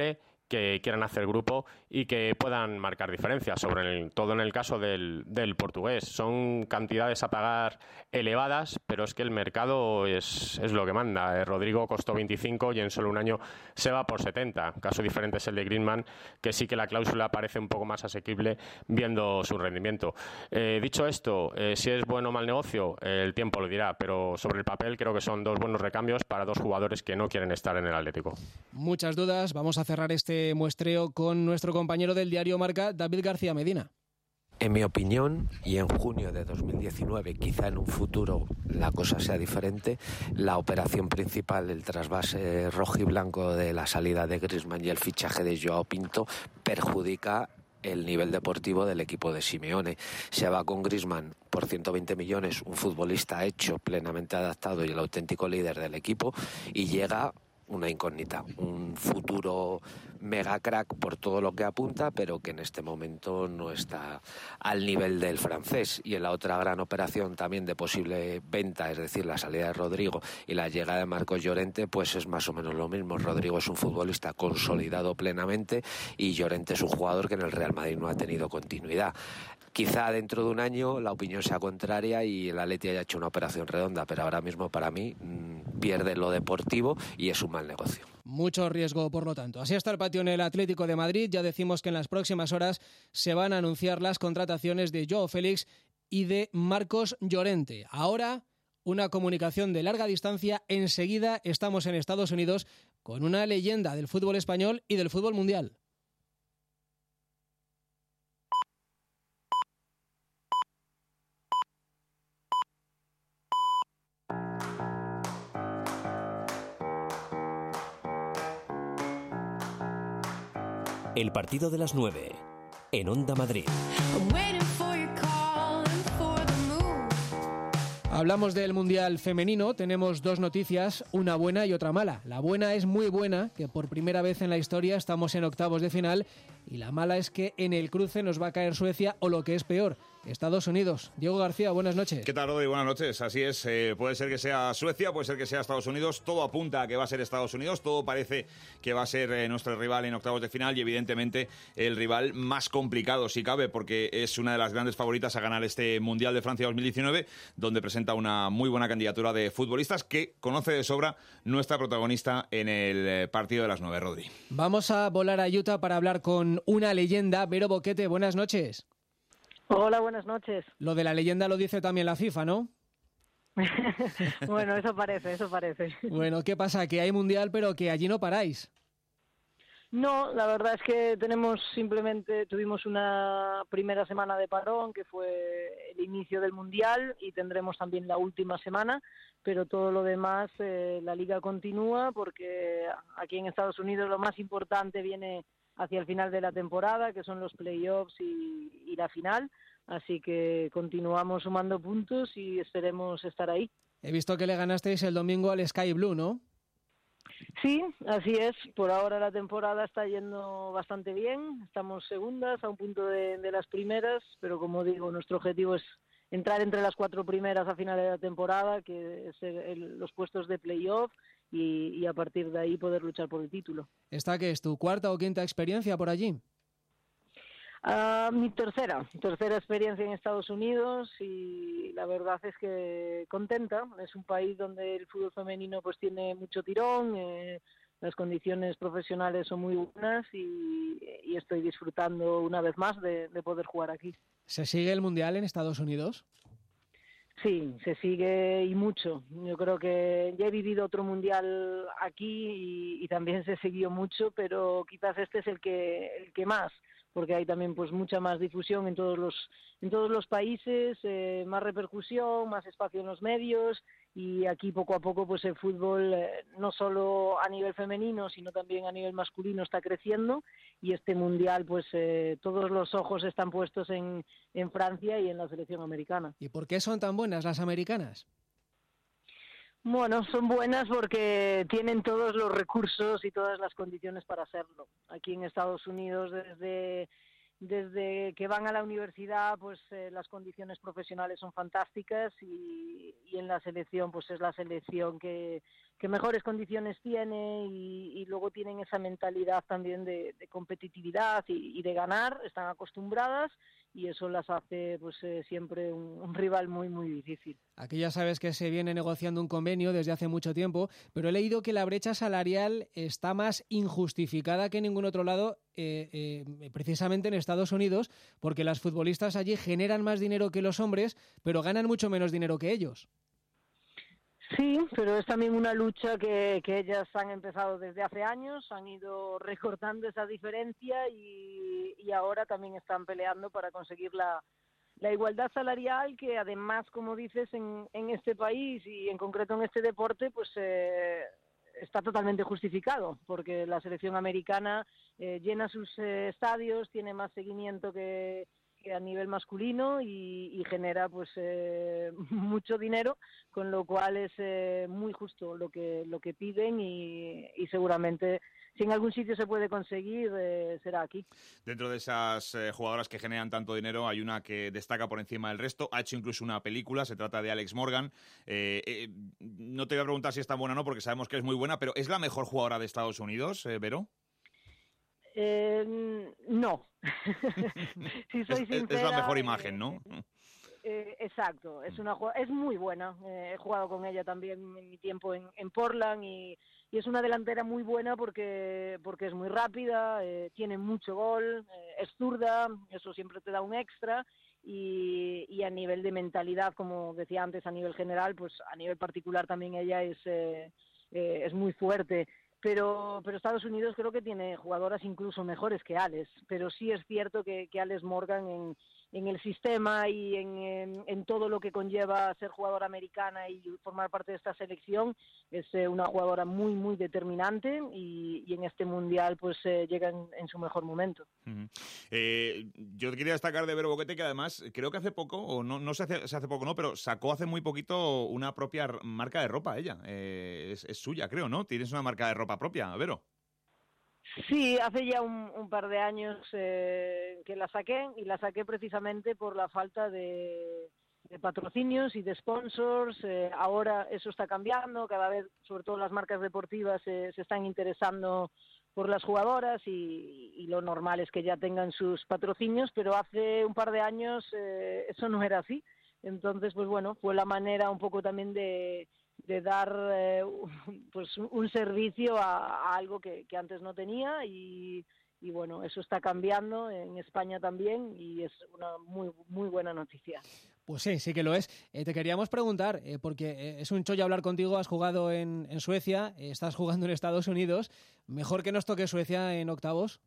que quieran hacer grupo y que puedan marcar diferencias, sobre el, todo en el caso del, del portugués. Son cantidades a pagar elevadas, pero es que el mercado es, es lo que manda. Eh, Rodrigo costó veinticinco y en solo un año se va por setenta. Caso diferente es el de Griezmann, que sí que la cláusula parece un poco más asequible viendo su rendimiento. Eh, dicho esto, eh, si es bueno o mal negocio, eh, el tiempo lo dirá, pero sobre el papel creo que son dos buenos recambios para dos jugadores que no quieren estar en el Atlético. Muchas dudas. Vamos a cerrar este muestreo con nuestro compañero del diario Marca, David García Medina. En mi opinión, y en junio de dos mil diecinueve, quizá en un futuro la cosa sea diferente, la operación principal, el trasvase rojiblanco de la salida de Griezmann y el fichaje de Joao Pinto, perjudica el nivel deportivo del equipo de Simeone. Se va con Griezmann por ciento veinte millones, un futbolista hecho, plenamente adaptado y el auténtico líder del equipo, y llega una incógnita, un futuro mega crack por todo lo que apunta, pero que en este momento no está al nivel del francés. Y en la otra gran operación también de posible venta, es decir, la salida de Rodrigo y la llegada de Marcos Llorente, pues es más o menos lo mismo. Rodrigo es un futbolista consolidado plenamente y Llorente es un jugador que en el Real Madrid no ha tenido continuidad. Quizá dentro de un año la opinión sea contraria y el Atleti haya hecho una operación redonda, pero ahora mismo para mí mmm, pierde lo deportivo y es un mal negocio. Mucho riesgo, por lo tanto. Así está el patio en el Atlético de Madrid. Ya decimos que en las próximas horas se van a anunciar las contrataciones de Joao Félix y de Marcos Llorente. Ahora, una comunicación de larga distancia. Enseguida estamos en Estados Unidos con una leyenda del fútbol español y del fútbol mundial. El partido de las nueve, en Onda Madrid. Hablamos del Mundial femenino, tenemos dos noticias, una buena y otra mala. La buena es muy buena, que por primera vez en la historia estamos en octavos de final, y la mala es que en el cruce nos va a caer Suecia o, lo que es peor, Estados Unidos. Diego García, buenas noches. ¿Qué tal, Rodri? Buenas noches. Así es, eh, puede ser que sea Suecia, puede ser que sea Estados Unidos, todo apunta a que va a ser Estados Unidos, todo parece que va a ser eh, nuestro rival en octavos de final y evidentemente el rival más complicado, si cabe, porque es una de las grandes favoritas a ganar este Mundial de Francia dos mil diecinueve, donde presenta una muy buena candidatura de futbolistas que conoce de sobra nuestra protagonista en el partido de las nueve, Rodri. Vamos a volar a Utah para hablar con una leyenda. Vero Boquete, buenas noches. Hola, buenas noches. Lo de la leyenda lo dice también la FIFA, ¿no? Bueno, eso parece, eso parece. Bueno, ¿qué pasa? Que hay Mundial, pero que allí no paráis. No, la verdad es que tenemos simplemente, tuvimos una primera semana de parón, que fue el inicio del Mundial, y tendremos también la última semana, pero todo lo demás, eh, la Liga continúa, porque aquí en Estados Unidos lo más importante viene hacia el final de la temporada, que son los playoffs y, y la final, así que continuamos sumando puntos y esperemos estar ahí. He visto que le ganasteis el domingo al Sky Blue, ¿no? Sí, así es. Por ahora la temporada está yendo bastante bien, estamos segundas, a un punto de, de las primeras, pero como digo, nuestro objetivo es entrar entre las cuatro primeras a final de la temporada, que es el, el, los puestos de playoff, y, y a partir de ahí poder luchar por el título. ¿Esta que es tu cuarta o quinta experiencia por allí? Uh, mi tercera, tercera experiencia en Estados Unidos, y la verdad es que contenta. Es un país donde el fútbol femenino pues tiene mucho tirón, eh, las condiciones profesionales son muy buenas y, y estoy disfrutando una vez más de, de poder jugar aquí. ¿Se sigue el Mundial en Estados Unidos? Sí, se sigue y mucho. Yo creo que ya he vivido otro Mundial aquí y, y también se siguió mucho, pero quizás este es el que el que más, porque hay también pues mucha más difusión en todos los en todos los países, eh, más repercusión, más espacio en los medios, y aquí poco a poco pues el fútbol eh, no solo a nivel femenino sino también a nivel masculino está creciendo, y este mundial pues eh, todos los ojos están puestos en, en Francia y en la selección americana. ¿Y por qué son tan buenas las americanas? Bueno, son buenas porque tienen todos los recursos y todas las condiciones para hacerlo. Aquí en Estados Unidos, desde, desde que van a la universidad, pues eh, las condiciones profesionales son fantásticas, y, y en la selección, pues es la selección que, que que mejores condiciones tiene y, y luego tienen esa mentalidad también de, de competitividad y, y de ganar, están acostumbradas y eso las hace pues eh, siempre un, un rival muy muy difícil. Aquí ya sabes que se viene negociando un convenio desde hace mucho tiempo, pero he leído que la brecha salarial está más injustificada que en ningún otro lado, eh, eh, precisamente en Estados Unidos, porque las futbolistas allí generan más dinero que los hombres, pero ganan mucho menos dinero que ellos. Sí, pero es también una lucha que, que ellas han empezado desde hace años, han ido recortando esa diferencia y, y ahora también están peleando para conseguir la, la igualdad salarial, que además, como dices, en, en este país y en concreto en este deporte, pues eh, está totalmente justificado, porque la selección americana eh, llena sus eh, estadios, tiene más seguimiento que... a nivel masculino y, y genera pues eh, mucho dinero, con lo cual es eh, muy justo lo que lo que piden y, y seguramente si en algún sitio se puede conseguir eh, será aquí. Dentro de esas eh, jugadoras que generan tanto dinero hay una que destaca por encima del resto, ha hecho incluso una película, se trata de Alex Morgan. Eh, eh, no te voy a preguntar si es tan buena o no, porque sabemos que es muy buena, pero ¿es la mejor jugadora de Estados Unidos, eh, Vero? Eh, no. Si soy es, sincera, es la mejor imagen, ¿no? Eh, exacto, es una es muy buena. Eh, he jugado con ella también en mi tiempo en, en Portland y, y es una delantera muy buena porque porque es muy rápida, eh, tiene mucho gol, eh, es zurda, eso siempre te da un extra. Y, y a nivel de mentalidad, como decía antes, a nivel general, pues a nivel particular también ella es eh, eh, es muy fuerte. Pero, pero Estados Unidos creo que tiene jugadoras incluso mejores que Alex, pero sí es cierto que, que Alex Morgan en, en el sistema y en, en, en todo lo que conlleva ser jugadora americana y formar parte de esta selección es eh, una jugadora muy muy determinante y, y en este mundial pues eh, llega en, en su mejor momento. Uh-huh. eh, yo quería destacar de Vero Boquete que además creo que hace poco, o no, no sé hace, se hace poco no, pero sacó hace muy poquito una propia marca de ropa ella, eh, es, es suya creo, ¿no? Tienes una marca de ropa propia, Vero. Sí, hace ya un, un par de años eh, que la saqué y la saqué precisamente por la falta de, de patrocinios y de sponsors. Eh, ahora eso está cambiando, cada vez sobre todo las marcas deportivas eh, se están interesando por las jugadoras y, y lo normal es que ya tengan sus patrocinios, pero hace un par de años eh, eso no era así. Entonces, pues bueno, fue la manera un poco también de... de dar eh, pues un servicio a, a algo que, que antes no tenía y, y bueno, eso está cambiando en España también y es una muy muy buena noticia. Pues sí, sí que lo es. Eh, te queríamos preguntar, eh, porque eh, es un chollo hablar contigo, has jugado en, en Suecia, eh, estás jugando en Estados Unidos, ¿mejor que nos toque Suecia en octavos?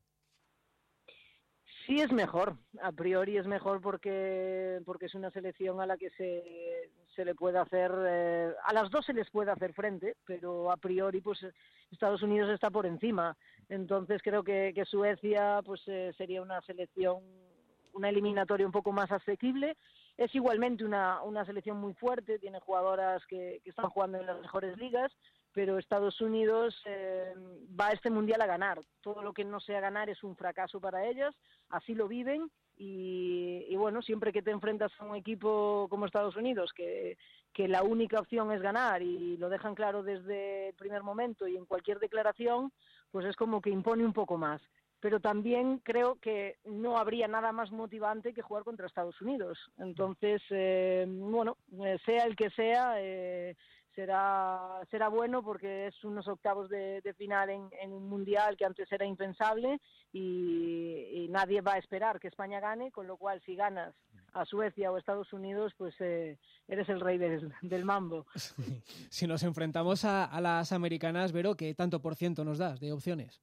Sí es mejor, a priori es mejor porque porque es una selección a la que se, se le puede hacer, eh, a las dos se les puede hacer frente, pero a priori pues Estados Unidos está por encima, entonces creo que, que Suecia pues eh, sería una selección, una eliminatoria un poco más asequible. Es igualmente una, una selección muy fuerte, tiene jugadoras que, que están jugando en las mejores ligas, pero Estados Unidos eh, va a este mundial a ganar. Todo lo que no sea ganar es un fracaso para ellas, así lo viven y, y bueno, siempre que te enfrentas a un equipo como Estados Unidos, que, que la única opción es ganar y lo dejan claro desde el primer momento y en cualquier declaración, pues es como que impone un poco más. Pero también creo que no habría nada más motivante que jugar contra Estados Unidos. Entonces, eh, bueno, eh, sea el que sea, eh, será será bueno porque es unos octavos de, de final en, en un mundial que antes era impensable y, y nadie va a esperar que España gane, con lo cual si ganas a Suecia o Estados Unidos, pues eh, eres el rey del, del mambo. Si nos enfrentamos a, a las americanas, Vero, ¿qué tanto por ciento nos das de opciones?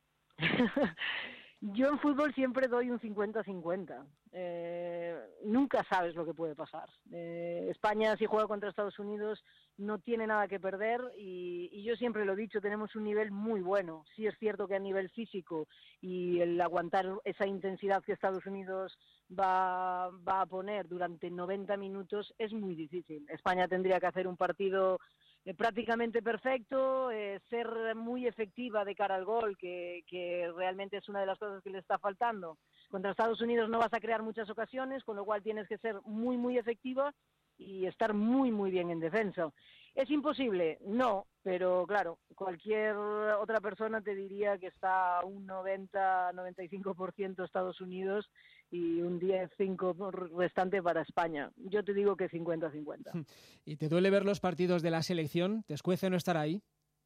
Yo en fútbol siempre doy un cincuenta cincuenta. Eh, nunca sabes lo que puede pasar. Eh, España, si juega contra Estados Unidos, no tiene nada que perder y, y yo siempre lo he dicho, tenemos un nivel muy bueno. Sí es cierto que a nivel físico y el aguantar esa intensidad que Estados Unidos va, va a poner durante noventa minutos es muy difícil. España tendría que hacer un partido Eh, prácticamente perfecto, eh, ser muy efectiva de cara al gol, que, que realmente es una de las cosas que le está faltando. Contra Estados Unidos no vas a crear muchas ocasiones, con lo cual tienes que ser muy, muy efectiva y estar muy, muy bien en defensa. ¿Es imposible? No, pero claro, cualquier otra persona te diría que está un noventa, noventa y cinco por ciento Estados Unidos y un diez, cinco por ciento restante para España. Yo te digo que cincuenta cincuenta. ¿Y te duele ver los partidos de la selección? ¿Te escuece no estar ahí?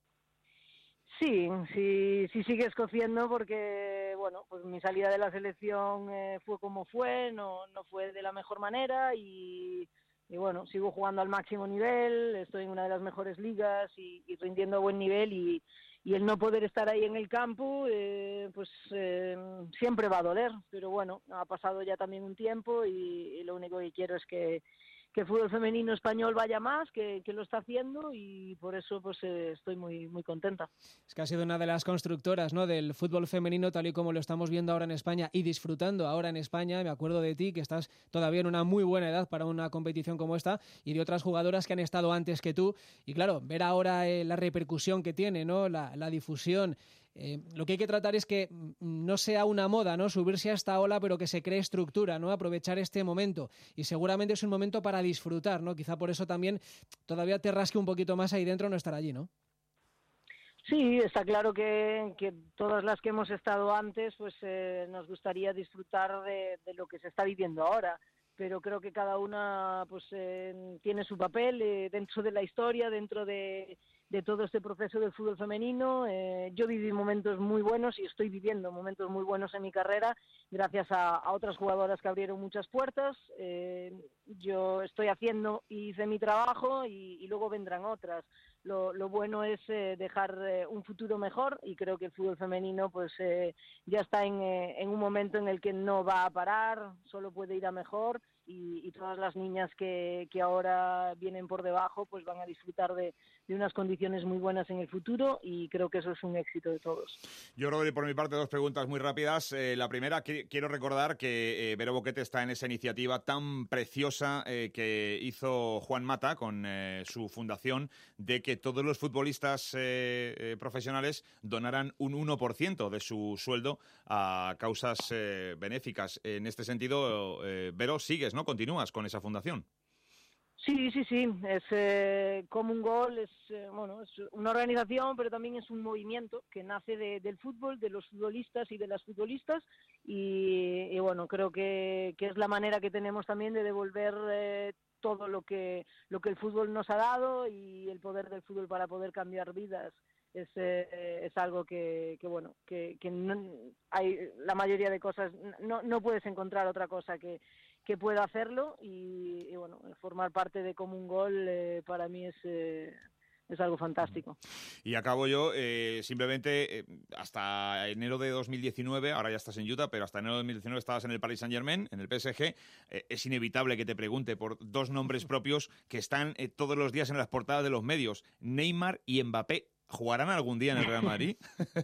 Sí, sí, sí sigue escociendo porque, bueno, pues mi salida de la selección eh, fue como fue, no, no fue de la mejor manera y... Y bueno, sigo jugando al máximo nivel, estoy en una de las mejores ligas y, y rindiendo a buen nivel y, y el no poder estar ahí en el campo, eh, pues eh, siempre va a doler. Pero bueno, ha pasado ya también un tiempo y, y lo único que quiero es que, que el fútbol femenino español vaya más, que, que lo está haciendo y por eso pues eh, estoy muy muy contenta. Es que ha sido una de las constructoras, ¿no?, del fútbol femenino tal y como lo estamos viendo ahora en España y disfrutando ahora en España. Me acuerdo de ti, que estás todavía en una muy buena edad para una competición como esta, y de otras jugadoras que han estado antes que tú. Y claro, ver ahora eh, la repercusión que tiene, ¿no?, la, la difusión. Eh, lo que hay que tratar es que no sea una moda, ¿no?, subirse a esta ola, pero que se cree estructura, ¿no?, aprovechar este momento. Y seguramente es un momento para disfrutar, ¿no? Quizá por eso también todavía te rasque un poquito más ahí dentro no estar allí, ¿no? Sí, está claro que, que todas las que hemos estado antes, pues eh, nos gustaría disfrutar de, de lo que se está viviendo ahora. Pero creo que cada una pues eh, tiene su papel eh, dentro de la historia, dentro de, de todo este proceso del fútbol femenino. Eh, yo viví momentos muy buenos y estoy viviendo momentos muy buenos en mi carrera gracias a, a otras jugadoras que abrieron muchas puertas. Eh, yo estoy haciendo y hice mi trabajo y, y luego vendrán otras. Lo, lo bueno es eh, dejar eh, un futuro mejor y creo que el fútbol femenino pues eh, ya está en, eh, en un momento en el que no va a parar, solo puede ir a mejor y, y todas las niñas que, que ahora vienen por debajo pues van a disfrutar de, de unas condiciones muy buenas en el futuro y creo que eso es un éxito de todos. Yo, Rodri, por mi parte, dos preguntas muy rápidas. Eh, la primera, qu- quiero recordar que eh, Vero Boquete está en esa iniciativa tan preciosa eh, que hizo Juan Mata con eh, su fundación de que todos los futbolistas eh, eh, profesionales donaran un uno por ciento de su sueldo a causas eh, benéficas. En este sentido, eh, Vero, sigues, ¿no? Continúas con esa fundación. Sí, sí, sí, es eh, Common Goal, es, eh, bueno, es una organización, pero también es un movimiento que nace de, del fútbol, de los futbolistas y de las futbolistas y, y bueno, creo que, que es la manera que tenemos también de devolver eh, todo lo que, lo que el fútbol nos ha dado y el poder del fútbol para poder cambiar vidas. Es, eh, es algo que, que bueno, que, que no, hay la mayoría de cosas, no, no puedes encontrar otra cosa que, que pueda hacerlo y, y bueno, formar parte de Common Goal eh, para mí es, eh, es algo fantástico. Y acabo yo, eh, simplemente eh, hasta enero de dos mil diecinueve, ahora ya estás en Utah, pero hasta enero de dos mil diecinueve estabas en el Paris Saint-Germain, en el P S G. Eh, es inevitable que te pregunte por dos nombres propios que están eh, todos los días en las portadas de los medios, Neymar y Mbappé. ¿Jugarán algún día en el Real Madrid?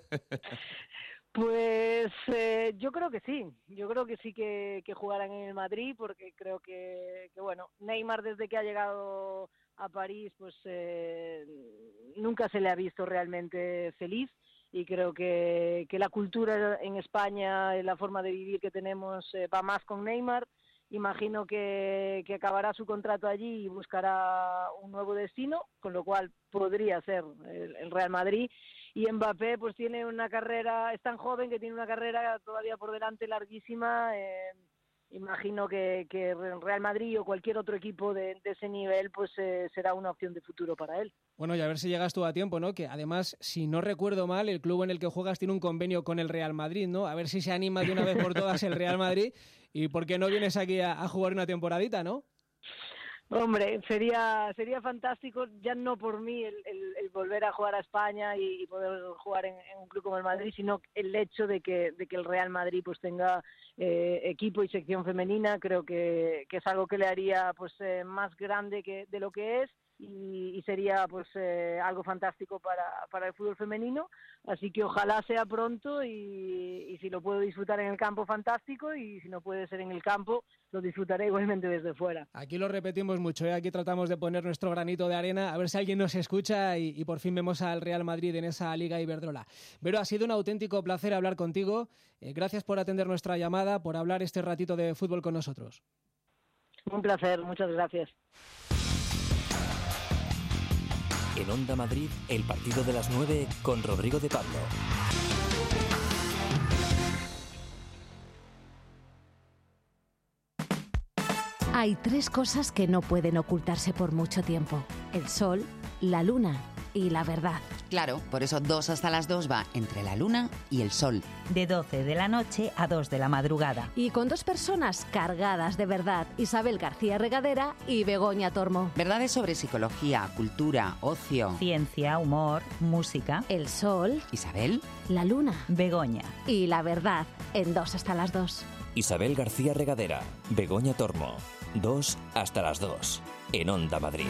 Pues eh, yo creo que sí, yo creo que sí que, que jugarán en el Madrid porque creo que, que, bueno, Neymar desde que ha llegado a París pues eh, nunca se le ha visto realmente feliz y creo que, que la cultura en España, la forma de vivir que tenemos eh, va más con Neymar. Imagino que, que acabará su contrato allí y buscará un nuevo destino, con lo cual podría ser el, el Real Madrid. Y Mbappé pues tiene una carrera, es tan joven que tiene una carrera todavía por delante larguísima. Eh, imagino que, que Real Madrid o cualquier otro equipo de, de ese nivel pues eh, será una opción de futuro para él. Bueno, y a ver si llegas tú a tiempo, ¿no? Que además, si no recuerdo mal, el club en el que juegas tiene un convenio con el Real Madrid, ¿no? A ver si se anima de una vez por todas el Real Madrid y por qué no vienes aquí a, a jugar una temporadita, ¿no? Hombre, sería sería fantástico, ya no por mí el, el, el volver a jugar a España y, y poder jugar en, en un club como el Madrid, sino el hecho de que de que el Real Madrid pues tenga eh, equipo y sección femenina. Creo que, que es algo que le haría pues eh, más grande que de lo que es y, y sería pues eh, algo fantástico para, para el fútbol femenino. Así que ojalá sea pronto y, y si lo puedo disfrutar en el campo, fantástico, y si no puede ser en el campo, lo disfrutaré igualmente desde fuera. Aquí lo repetimos mucho, ¿eh? Aquí tratamos de poner nuestro granito de arena, a ver si alguien nos escucha y, y por fin vemos al Real Madrid en esa Liga Iberdrola. Pero ha sido un auténtico placer hablar contigo. Eh, gracias por atender nuestra llamada, por hablar este ratito de fútbol con nosotros. Un placer, muchas gracias. En Onda Madrid, el partido de las nueve con Rodrigo de Pablo. Hay tres cosas que no pueden ocultarse por mucho tiempo: el sol, la luna y la verdad. Claro, por eso dos hasta las dos va entre la luna y el sol. De doce de la noche a dos de la madrugada. Y con dos personas cargadas de verdad: Isabel García Regadera y Begoña Tormo. Verdades sobre psicología, cultura, ocio, ciencia, humor, música. El sol, Isabel, la luna, Begoña y la verdad en dos hasta las dos. Isabel García Regadera, Begoña Tormo. Dos hasta las dos. En Onda Madrid.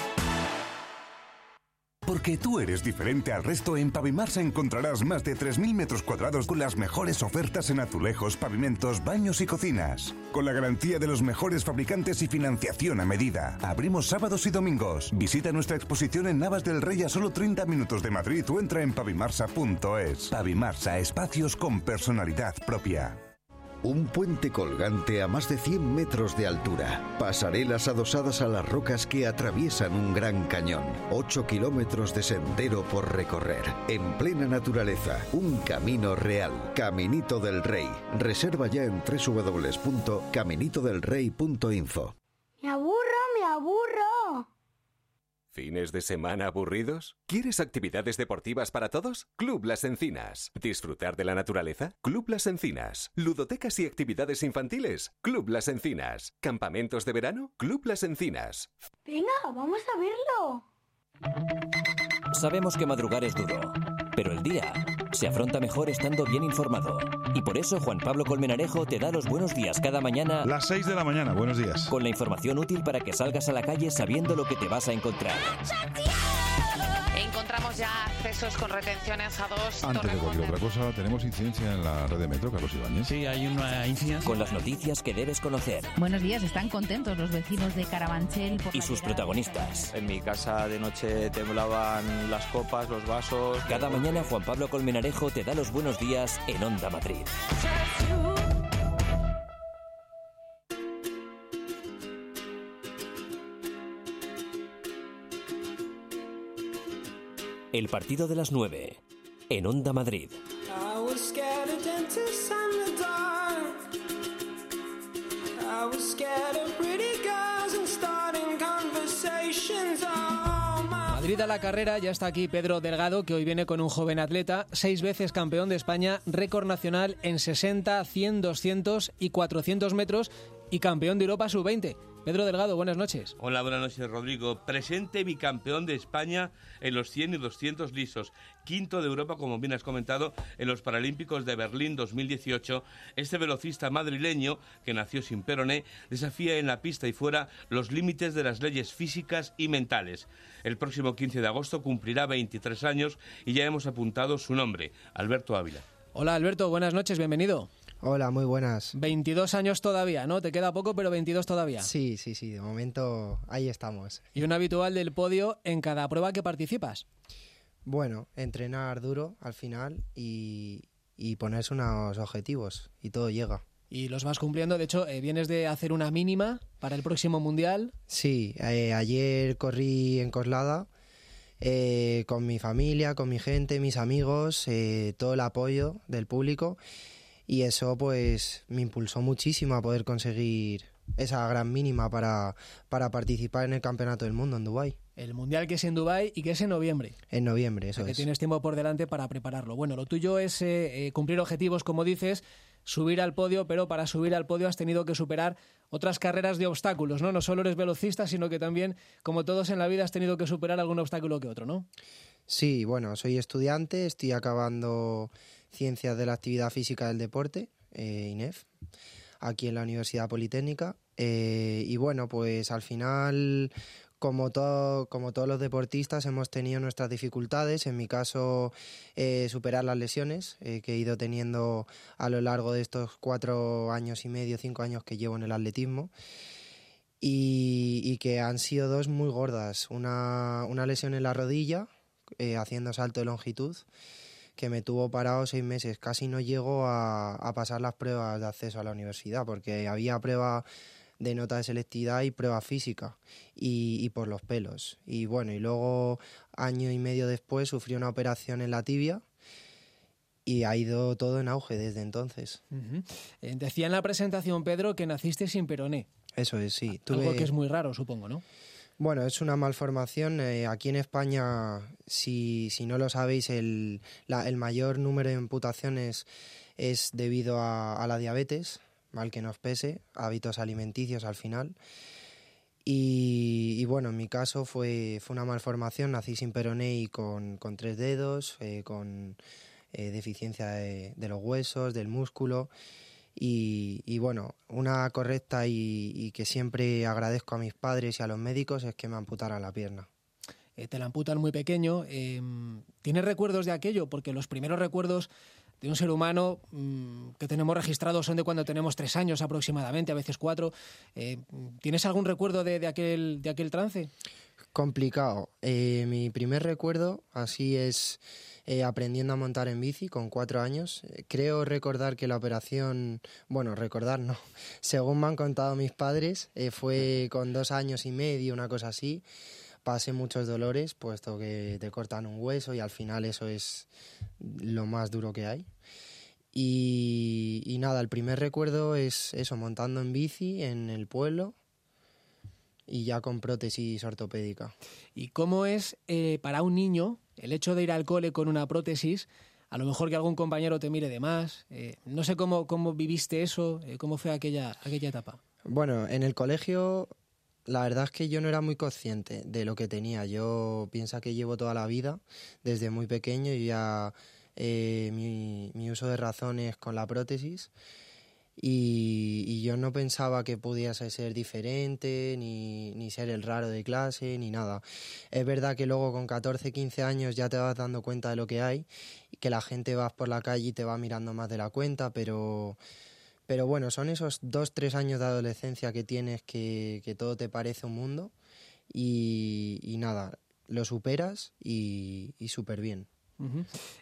Porque tú eres diferente al resto, en Pavimarsa encontrarás más de tres mil metros cuadrados con las mejores ofertas en azulejos, pavimentos, baños y cocinas. Con la garantía de los mejores fabricantes y financiación a medida. Abrimos sábados y domingos. Visita nuestra exposición en Navas del Rey a solo treinta minutos de Madrid o entra en pavimarsa punto es. Pavimarsa, espacios con personalidad propia. Un puente colgante a más de cien metros de altura. Pasarelas adosadas a las rocas que atraviesan un gran cañón. ocho kilómetros de sendero por recorrer. En plena naturaleza. Un camino real. Caminito del Rey. Reserva ya en doble u doble u doble u punto caminito del rey punto info. Me aburro, me aburro. ¿Fines de semana aburridos? ¿Quieres actividades deportivas para todos? Club Las Encinas. ¿Disfrutar de la naturaleza? Club Las Encinas. ¿Ludotecas y actividades infantiles? Club Las Encinas. ¿Campamentos de verano? Club Las Encinas. Venga, vamos a verlo. Sabemos que madrugar es duro, pero el día se afronta mejor estando bien informado. Y por eso Juan Pablo Colmenarejo te da los buenos días cada mañana. Las seis de la mañana, buenos días. Con la información útil para que salgas a la calle sabiendo lo que te vas a encontrar. Encontramos ya accesos con retenciones a dos. Antes de cualquier otra cosa, tenemos incidencia en la red de metro, Carlos Ibáñez. Sí, hay una incidencia. Con las noticias que debes conocer. Buenos días, están contentos los vecinos de Carabanchel por y sus protagonistas. En mi casa de noche temblaban las copas, los vasos. Cada mañana Juan Pablo Colmenarejo te da los buenos días en Onda Madrid. El partido de las nueve, en Onda Madrid. Madrid a la carrera, ya está aquí Pedro Delgado, que hoy viene con un joven atleta, seis veces campeón de España, récord nacional en sesenta, cien, doscientos y cuatrocientos metros y campeón de Europa sub veinte. Pedro Delgado, buenas noches. Hola, buenas noches, Rodrigo. Presente bicampeón de España en los cien y doscientos lisos. Quinto de Europa, como bien has comentado, en los Paralímpicos de Berlín dos mil dieciocho. Este velocista madrileño, que nació sin peroné, desafía en la pista y fuera los límites de las leyes físicas y mentales. El próximo quince de agosto cumplirá veintitrés años y ya hemos apuntado su nombre, Alberto Ávila. Hola, Alberto, buenas noches, bienvenido. Hola, muy buenas. veintidós años todavía, ¿no? Te queda poco, pero veintidós todavía. Sí, sí, sí, de momento ahí estamos. Y un habitual del podio en cada prueba que participas. Bueno, entrenar duro al final y, y ponerse unos objetivos y todo llega. Y los vas cumpliendo, de hecho, eh, vienes de hacer una mínima para el próximo Mundial. Sí, eh, ayer corrí en Coslada eh, con mi familia, con mi gente, mis amigos, eh, todo el apoyo del público. Y eso pues me impulsó muchísimo a poder conseguir esa gran mínima para, para participar en el Campeonato del Mundo en Dubái. El Mundial que es en Dubái y que es en noviembre. En noviembre, eso o sea, que es. Que tienes tiempo por delante para prepararlo. Bueno, lo tuyo es eh, cumplir objetivos, como dices, subir al podio, pero para subir al podio has tenido que superar otras carreras de obstáculos, ¿no? No solo eres velocista, sino que también, como todos en la vida, has tenido que superar algún obstáculo que otro, ¿no? Sí, bueno, soy estudiante, estoy acabando Ciencias de la Actividad Física del Deporte, eh, I N E F, aquí en la Universidad Politécnica. Eh, y bueno, pues al final, como, todo, como todos los deportistas, hemos tenido nuestras dificultades. En mi caso, eh, superar las lesiones eh, que he ido teniendo a lo largo de estos cuatro años y medio, cinco años que llevo en el atletismo. Y, y que han sido dos muy gordas. Una, una lesión en la rodilla, eh, haciendo salto de longitud, que me tuvo parado seis meses. Casi no llego a, a pasar las pruebas de acceso a la universidad, porque había prueba de nota de selectividad y prueba física, y, y por los pelos. Y bueno, y luego año y medio después sufrí una operación en la tibia y ha ido todo en auge desde entonces. Uh-huh. Eh, decía en la presentación, Pedro, que naciste sin peroné. Eso es, sí. Algo Tuve... que es muy raro, supongo, ¿no? Bueno, es una malformación. Eh, aquí en España, si, si no lo sabéis, el, la, el mayor número de amputaciones es debido a, a la diabetes, mal que nos pese, hábitos alimenticios al final. Y, y bueno, en mi caso fue, fue una malformación, nací sin peroné y con, con tres dedos, eh, con eh, deficiencia de, de los huesos, del músculo. Y, y bueno, una correcta y, y que siempre agradezco a mis padres y a los médicos es que me amputaran la pierna. Eh, te la amputan muy pequeño. Eh, ¿Tienes recuerdos de aquello? Porque los primeros recuerdos de un ser humano mmm, que tenemos registrados son de cuando tenemos tres años aproximadamente, a veces cuatro. Eh, ¿Tienes algún recuerdo de, de, aquel, de aquel trance? Complicado. Eh, mi primer recuerdo así es eh, aprendiendo a montar en bici con cuatro años. Eh, creo recordar que la operación, bueno, recordar no, según me han contado mis padres, eh, fue con dos años y medio, una cosa así. Pasé muchos dolores, puesto que te cortan un hueso y al final eso es lo más duro que hay. Y, y nada, el primer recuerdo es eso, montando en bici en el pueblo y ya con prótesis ortopédica. ¿Y cómo es eh, para un niño el hecho de ir al cole con una prótesis? A lo mejor que algún compañero te mire de más. Eh, no sé cómo, cómo viviste eso, eh, cómo fue aquella, aquella etapa. Bueno, en el colegio la verdad es que yo no era muy consciente de lo que tenía. Yo pienso que llevo toda la vida, desde muy pequeño, y ya eh, mi, mi uso de razón es con la prótesis. Y, y yo no pensaba que pudiese ser diferente, ni, ni ser el raro de clase, ni nada. Es verdad que luego con catorce, quince años ya te vas dando cuenta de lo que hay, y que la gente va por la calle y te va mirando más de la cuenta, pero... Pero bueno, son esos dos, tres años de adolescencia que tienes que, que todo te parece un mundo y, y nada, lo superas y, y súper bien. Uh-huh.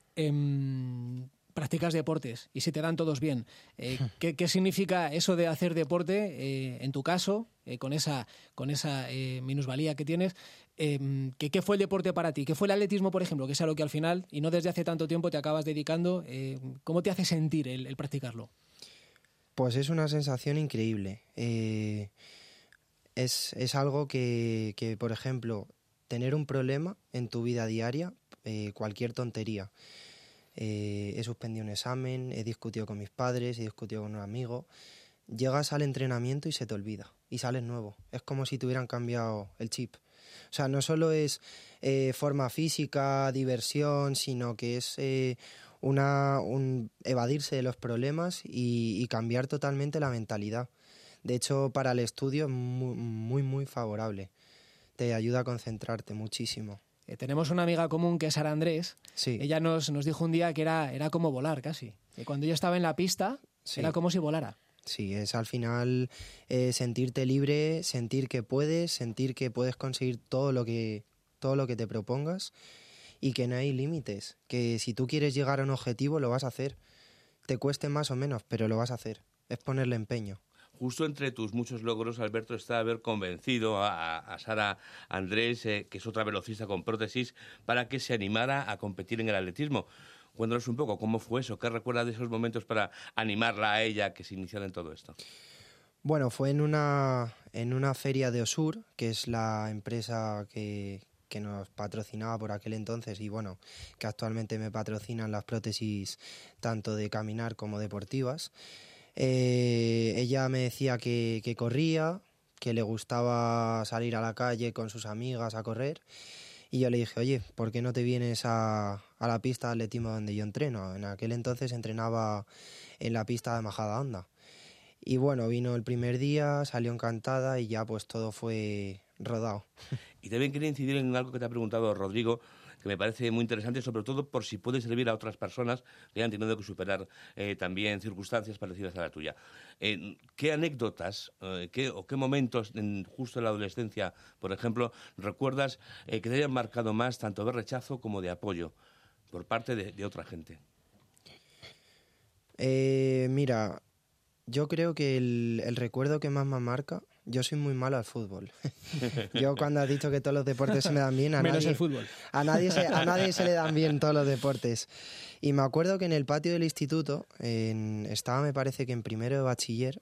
Eh, practicas deportes y se te dan todos bien. Eh, ¿qué, ¿Qué significa eso de hacer deporte eh, en tu caso, eh, con esa, con esa eh, minusvalía que tienes? Eh, ¿qué, ¿Qué fue el deporte para ti? ¿Qué fue el atletismo, por ejemplo? Que es a lo que al final, y no desde hace tanto tiempo, te acabas dedicando. Eh, ¿Cómo te hace sentir el, el practicarlo? Pues es una sensación increíble. Eh, es, es algo que, que, por ejemplo, tener un problema en tu vida diaria, eh, cualquier tontería. Eh, he suspendido un examen, he discutido con mis padres, he discutido con un amigo. Llegas al entrenamiento y se te olvida, y sales nuevo. Es como si te hubieran cambiado el chip. O sea, no solo es eh, forma física, diversión, sino que es... Eh, Una, un evadirse de los problemas y, y cambiar totalmente la mentalidad. De hecho, para el estudio es muy, muy, muy favorable. Te ayuda a concentrarte muchísimo. Eh, tenemos una amiga común que es Sara Andrés. Sí. Ella nos, nos dijo un día que era, era como volar casi. Que cuando ella estaba en la pista, sí, era como si volara. Sí, es al final eh, sentirte libre, sentir que puedes, sentir que puedes conseguir todo lo que, todo lo que te propongas. Y que no hay límites, que si tú quieres llegar a un objetivo lo vas a hacer, te cueste más o menos, pero lo vas a hacer, es ponerle empeño. Justo entre tus muchos logros, Alberto, está haber convencido a, a Sara Andrés, eh, que es otra velocista con prótesis, para que se animara a competir en el atletismo. Cuéntanos un poco cómo fue eso, qué recuerdas de esos momentos para animarla a ella que se iniciara en todo esto. Bueno, fue en una, en una feria de Osur, que es la empresa que... que nos patrocinaba por aquel entonces y bueno, que actualmente me patrocinan las prótesis tanto de caminar como deportivas. Eh, ella me decía que, que corría, que le gustaba salir a la calle con sus amigas a correr y yo le dije, oye, ¿por qué no te vienes a, a la pista de atletismo donde yo entreno? En aquel entonces entrenaba en la pista de Majadahonda. Y bueno, vino el primer día, salió encantada y ya pues todo fue rodado. Y también quería incidir en algo que te ha preguntado Rodrigo, que me parece muy interesante, sobre todo por si puede servir a otras personas que han tenido que superar eh, también circunstancias parecidas a la tuya. Eh, ¿Qué anécdotas eh, qué, o qué momentos en, justo en la adolescencia, por ejemplo, recuerdas eh, que te hayan marcado más tanto de rechazo como de apoyo por parte de, de otra gente? Eh, mira, yo creo que el, el recuerdo que más me marca yo soy muy malo al fútbol. Yo cuando has dicho que todos los deportes se me dan bien, a Menos nadie, el fútbol. A nadie, se, a nadie se le dan bien todos los deportes. Y me acuerdo que en el patio del instituto, en, estaba me parece que en primero de bachiller,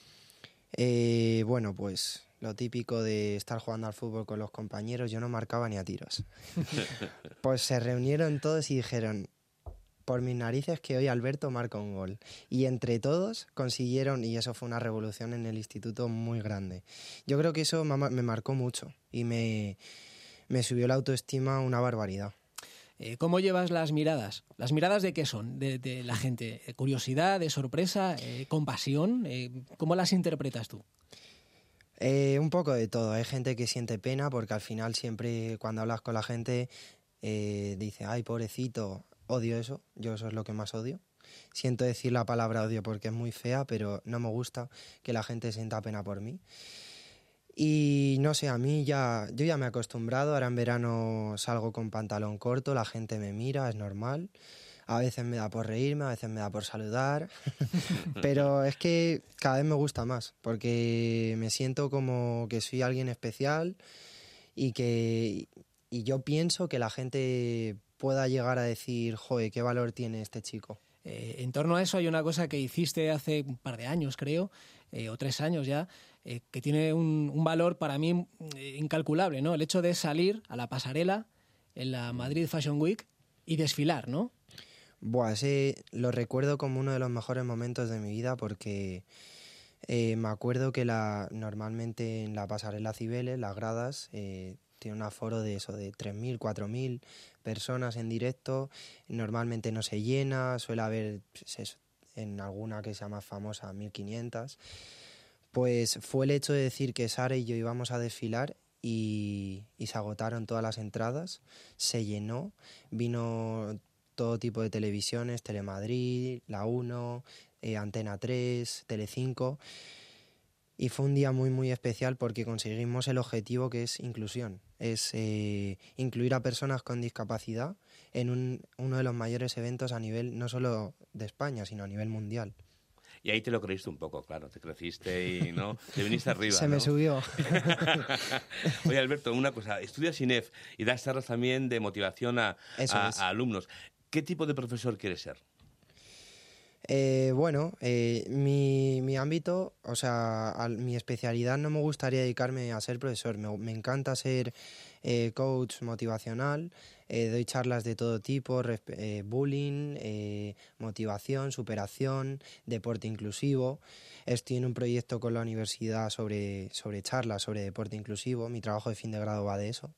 eh, bueno, pues lo típico de estar jugando al fútbol con los compañeros, yo no marcaba ni a tiros. Pues se reunieron todos y dijeron, por mis narices que hoy Alberto marca un gol. Y entre todos consiguieron, y eso fue una revolución en el instituto muy grande. Yo creo que eso me marcó mucho y me, me subió la autoestima una barbaridad. Eh, ¿Cómo llevas las miradas? ¿Las miradas de qué son? ¿De, de la gente? ¿Curiosidad, de sorpresa, eh, compasión? Eh, ¿Cómo las interpretas tú? Eh, un poco de todo. Hay gente que siente pena porque al final siempre cuando hablas con la gente eh, dice, ay, pobrecito, odio eso. Yo eso es lo que más odio. Siento decir la palabra odio porque es muy fea, pero no me gusta que la gente sienta pena por mí. Y no sé, a mí ya, yo ya me he acostumbrado. Ahora en verano salgo con pantalón corto, la gente me mira, es normal. A veces me da por reírme, a veces me da por saludar, pero es que cada vez me gusta más, porque me siento como que soy alguien especial y que y yo pienso que la gente pueda llegar a decir, joder, qué valor tiene este chico. Eh, en torno a eso hay una cosa que hiciste hace un par de años, creo, eh, o tres años ya, eh, que tiene un, un valor para mí eh, incalculable, ¿no? El hecho de salir a la pasarela en la Madrid Fashion Week y desfilar, ¿no? Buah, ese lo recuerdo como uno de los mejores momentos de mi vida porque eh, me acuerdo que la, normalmente en la pasarela Cibeles, las gradas, eh, tiene un aforo de eso, de tres mil, cuatro mil personas en directo. Normalmente no se llena, suele haber pues eso, en alguna que sea más famosa, mil quinientas. Pues fue el hecho de decir que Sara y yo íbamos a desfilar y, y se agotaron todas las entradas, se llenó, vino todo tipo de televisiones, Telemadrid, La uno, eh, Antena tres, Telecinco, y fue un día muy muy especial porque conseguimos el objetivo que es inclusión, es eh, incluir a personas con discapacidad en un, uno de los mayores eventos a nivel no solo de España, sino a nivel mundial. Y ahí te lo creíste un poco, claro, te creciste y no te viniste arriba. Se ¿no? me subió. Oye, Alberto, una cosa, estudias INEF y das charlas también de motivación a, a, a alumnos. ¿Qué tipo de profesor quieres ser? Eh, bueno, eh, mi, mi ámbito, o sea, a, mi especialidad no me gustaría dedicarme a ser profesor. Me, me encanta ser eh, coach motivacional, eh, doy charlas de todo tipo, resp- eh, bullying, eh, motivación, superación, deporte inclusivo. Estoy en un proyecto con la universidad sobre, sobre charlas sobre deporte inclusivo. Mi trabajo de fin de grado va de eso.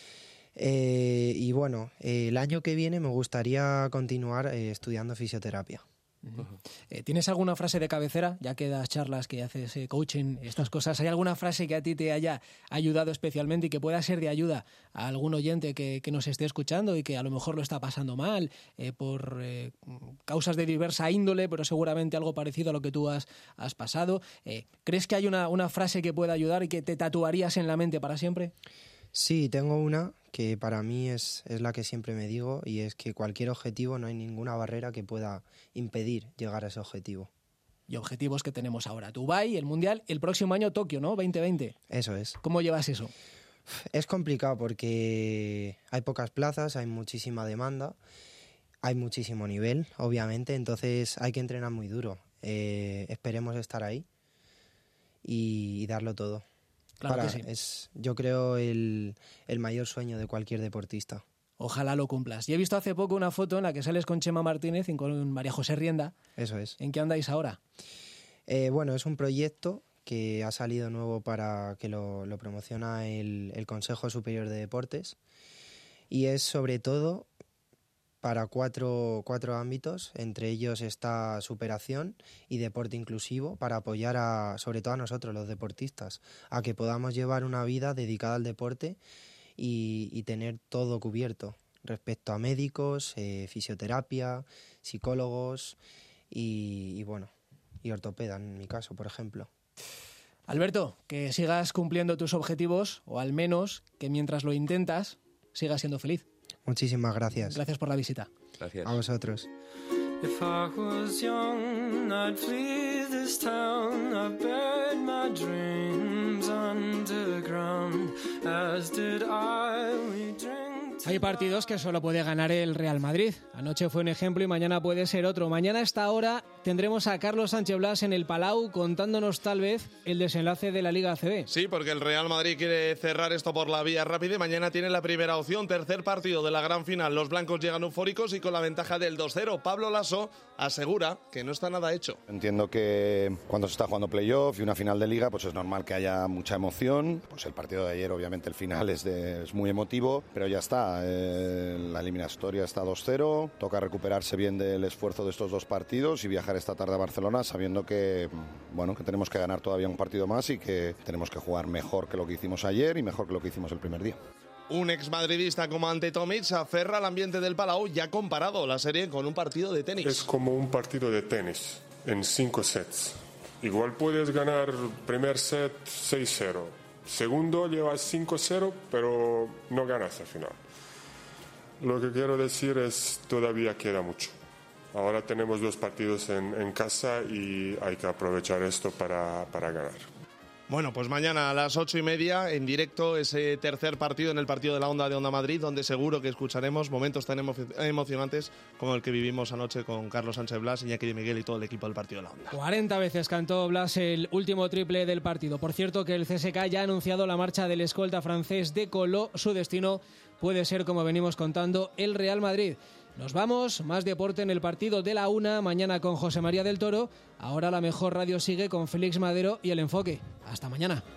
Eh, y bueno, eh, el año que viene me gustaría continuar eh, estudiando fisioterapia. Uh-huh. Eh, ¿Tienes alguna frase de cabecera, ya que das charlas, que haces eh, coaching, estas cosas? ¿Hay alguna frase que a ti te haya ayudado especialmente y que pueda ser de ayuda a algún oyente que, que nos esté escuchando y que a lo mejor lo está pasando mal eh, por eh, causas de diversa índole, pero seguramente algo parecido a lo que tú has, has pasado? Eh, ¿Crees que hay una, una frase que pueda ayudar y que te tatuarías en la mente para siempre? Sí, tengo una que para mí es, es la que siempre me digo, y es que cualquier objetivo, no hay ninguna barrera que pueda impedir llegar a ese objetivo. Y objetivos que tenemos ahora: Dubái, el Mundial, el próximo año Tokio, ¿no? veinte veinte. Eso es. ¿Cómo llevas eso? Es complicado porque hay pocas plazas, hay muchísima demanda, hay muchísimo nivel, obviamente, entonces hay que entrenar muy duro. Eh, esperemos estar ahí y, y darlo todo. Claro Para, que sí. Es, yo creo, el, el mayor sueño de cualquier deportista. Ojalá lo cumplas. Y he visto hace poco una foto en la que sales con Chema Martínez y con María José Rienda. Eso es. ¿En qué andáis ahora? Eh, bueno, es un proyecto que ha salido nuevo para que lo, lo promociona el, el Consejo Superior de Deportes, y es sobre todo para cuatro, cuatro ámbitos. Entre ellos está superación y deporte inclusivo, para apoyar a, sobre todo a nosotros los deportistas, a que podamos llevar una vida dedicada al deporte y, y tener todo cubierto respecto a médicos, eh, fisioterapia, psicólogos y, y bueno, y ortopeda en mi caso, por ejemplo. Alberto, que sigas cumpliendo tus objetivos, o al menos que mientras lo intentas sigas siendo feliz. Muchísimas gracias. Gracias por la visita. Gracias. A vosotros. If I was young, I'd flee this town. I buried my dreams underground, as did I. We drink. Hay partidos que solo puede ganar el Real Madrid. Anoche fue un ejemplo y mañana puede ser otro. Mañana a esta hora tendremos a Carlos Sánchez Blas en el Palau contándonos tal vez el desenlace de la Liga A C B. Sí, porque el Real Madrid quiere cerrar esto por la vía rápida y mañana tiene la primera opción. Tercer partido de la gran final. Los blancos llegan eufóricos y con la ventaja del dos cero. Pablo Laso asegura que no está nada hecho. Entiendo que cuando se está jugando playoff y una final de Liga, pues es normal que haya mucha emoción. Pues el partido de ayer, obviamente, el final es, de, es muy emotivo, pero ya está. Eh, la eliminatoria está dos cero, toca recuperarse bien del esfuerzo de estos dos partidos y viajar esta tarde a Barcelona sabiendo que, bueno, que tenemos que ganar todavía un partido más y que tenemos que jugar mejor que lo que hicimos ayer y mejor que lo que hicimos el primer día. Un exmadridista como Ante Tomic se aferra al ambiente del Palau y ha comparado la serie con un partido de tenis. Es como un partido de tenis en cinco sets. Igual puedes ganar primer set seis cero, segundo llevas cinco cero, pero no ganas al final. Lo que quiero decir es todavía queda mucho. Ahora tenemos dos partidos en, en casa y hay que aprovechar esto para, para ganar. Bueno, pues mañana a las ocho y media en directo ese tercer partido en el partido de la Onda de Onda Madrid, donde seguro que escucharemos momentos tan emo- emocionantes como el que vivimos anoche con Carlos Sánchez Blas, Iñaki de Miguel y todo el equipo del partido de la Onda. cuarenta veces cantó Blas el último triple del partido. Por cierto que el C S K ya ha anunciado la marcha del escolta francés de Colo. Su destino puede ser, como venimos contando, el Real Madrid. Nos vamos, más deporte en el partido de la una, mañana con José María del Toro. Ahora la mejor radio sigue con Félix Madero y El Enfoque. Hasta mañana.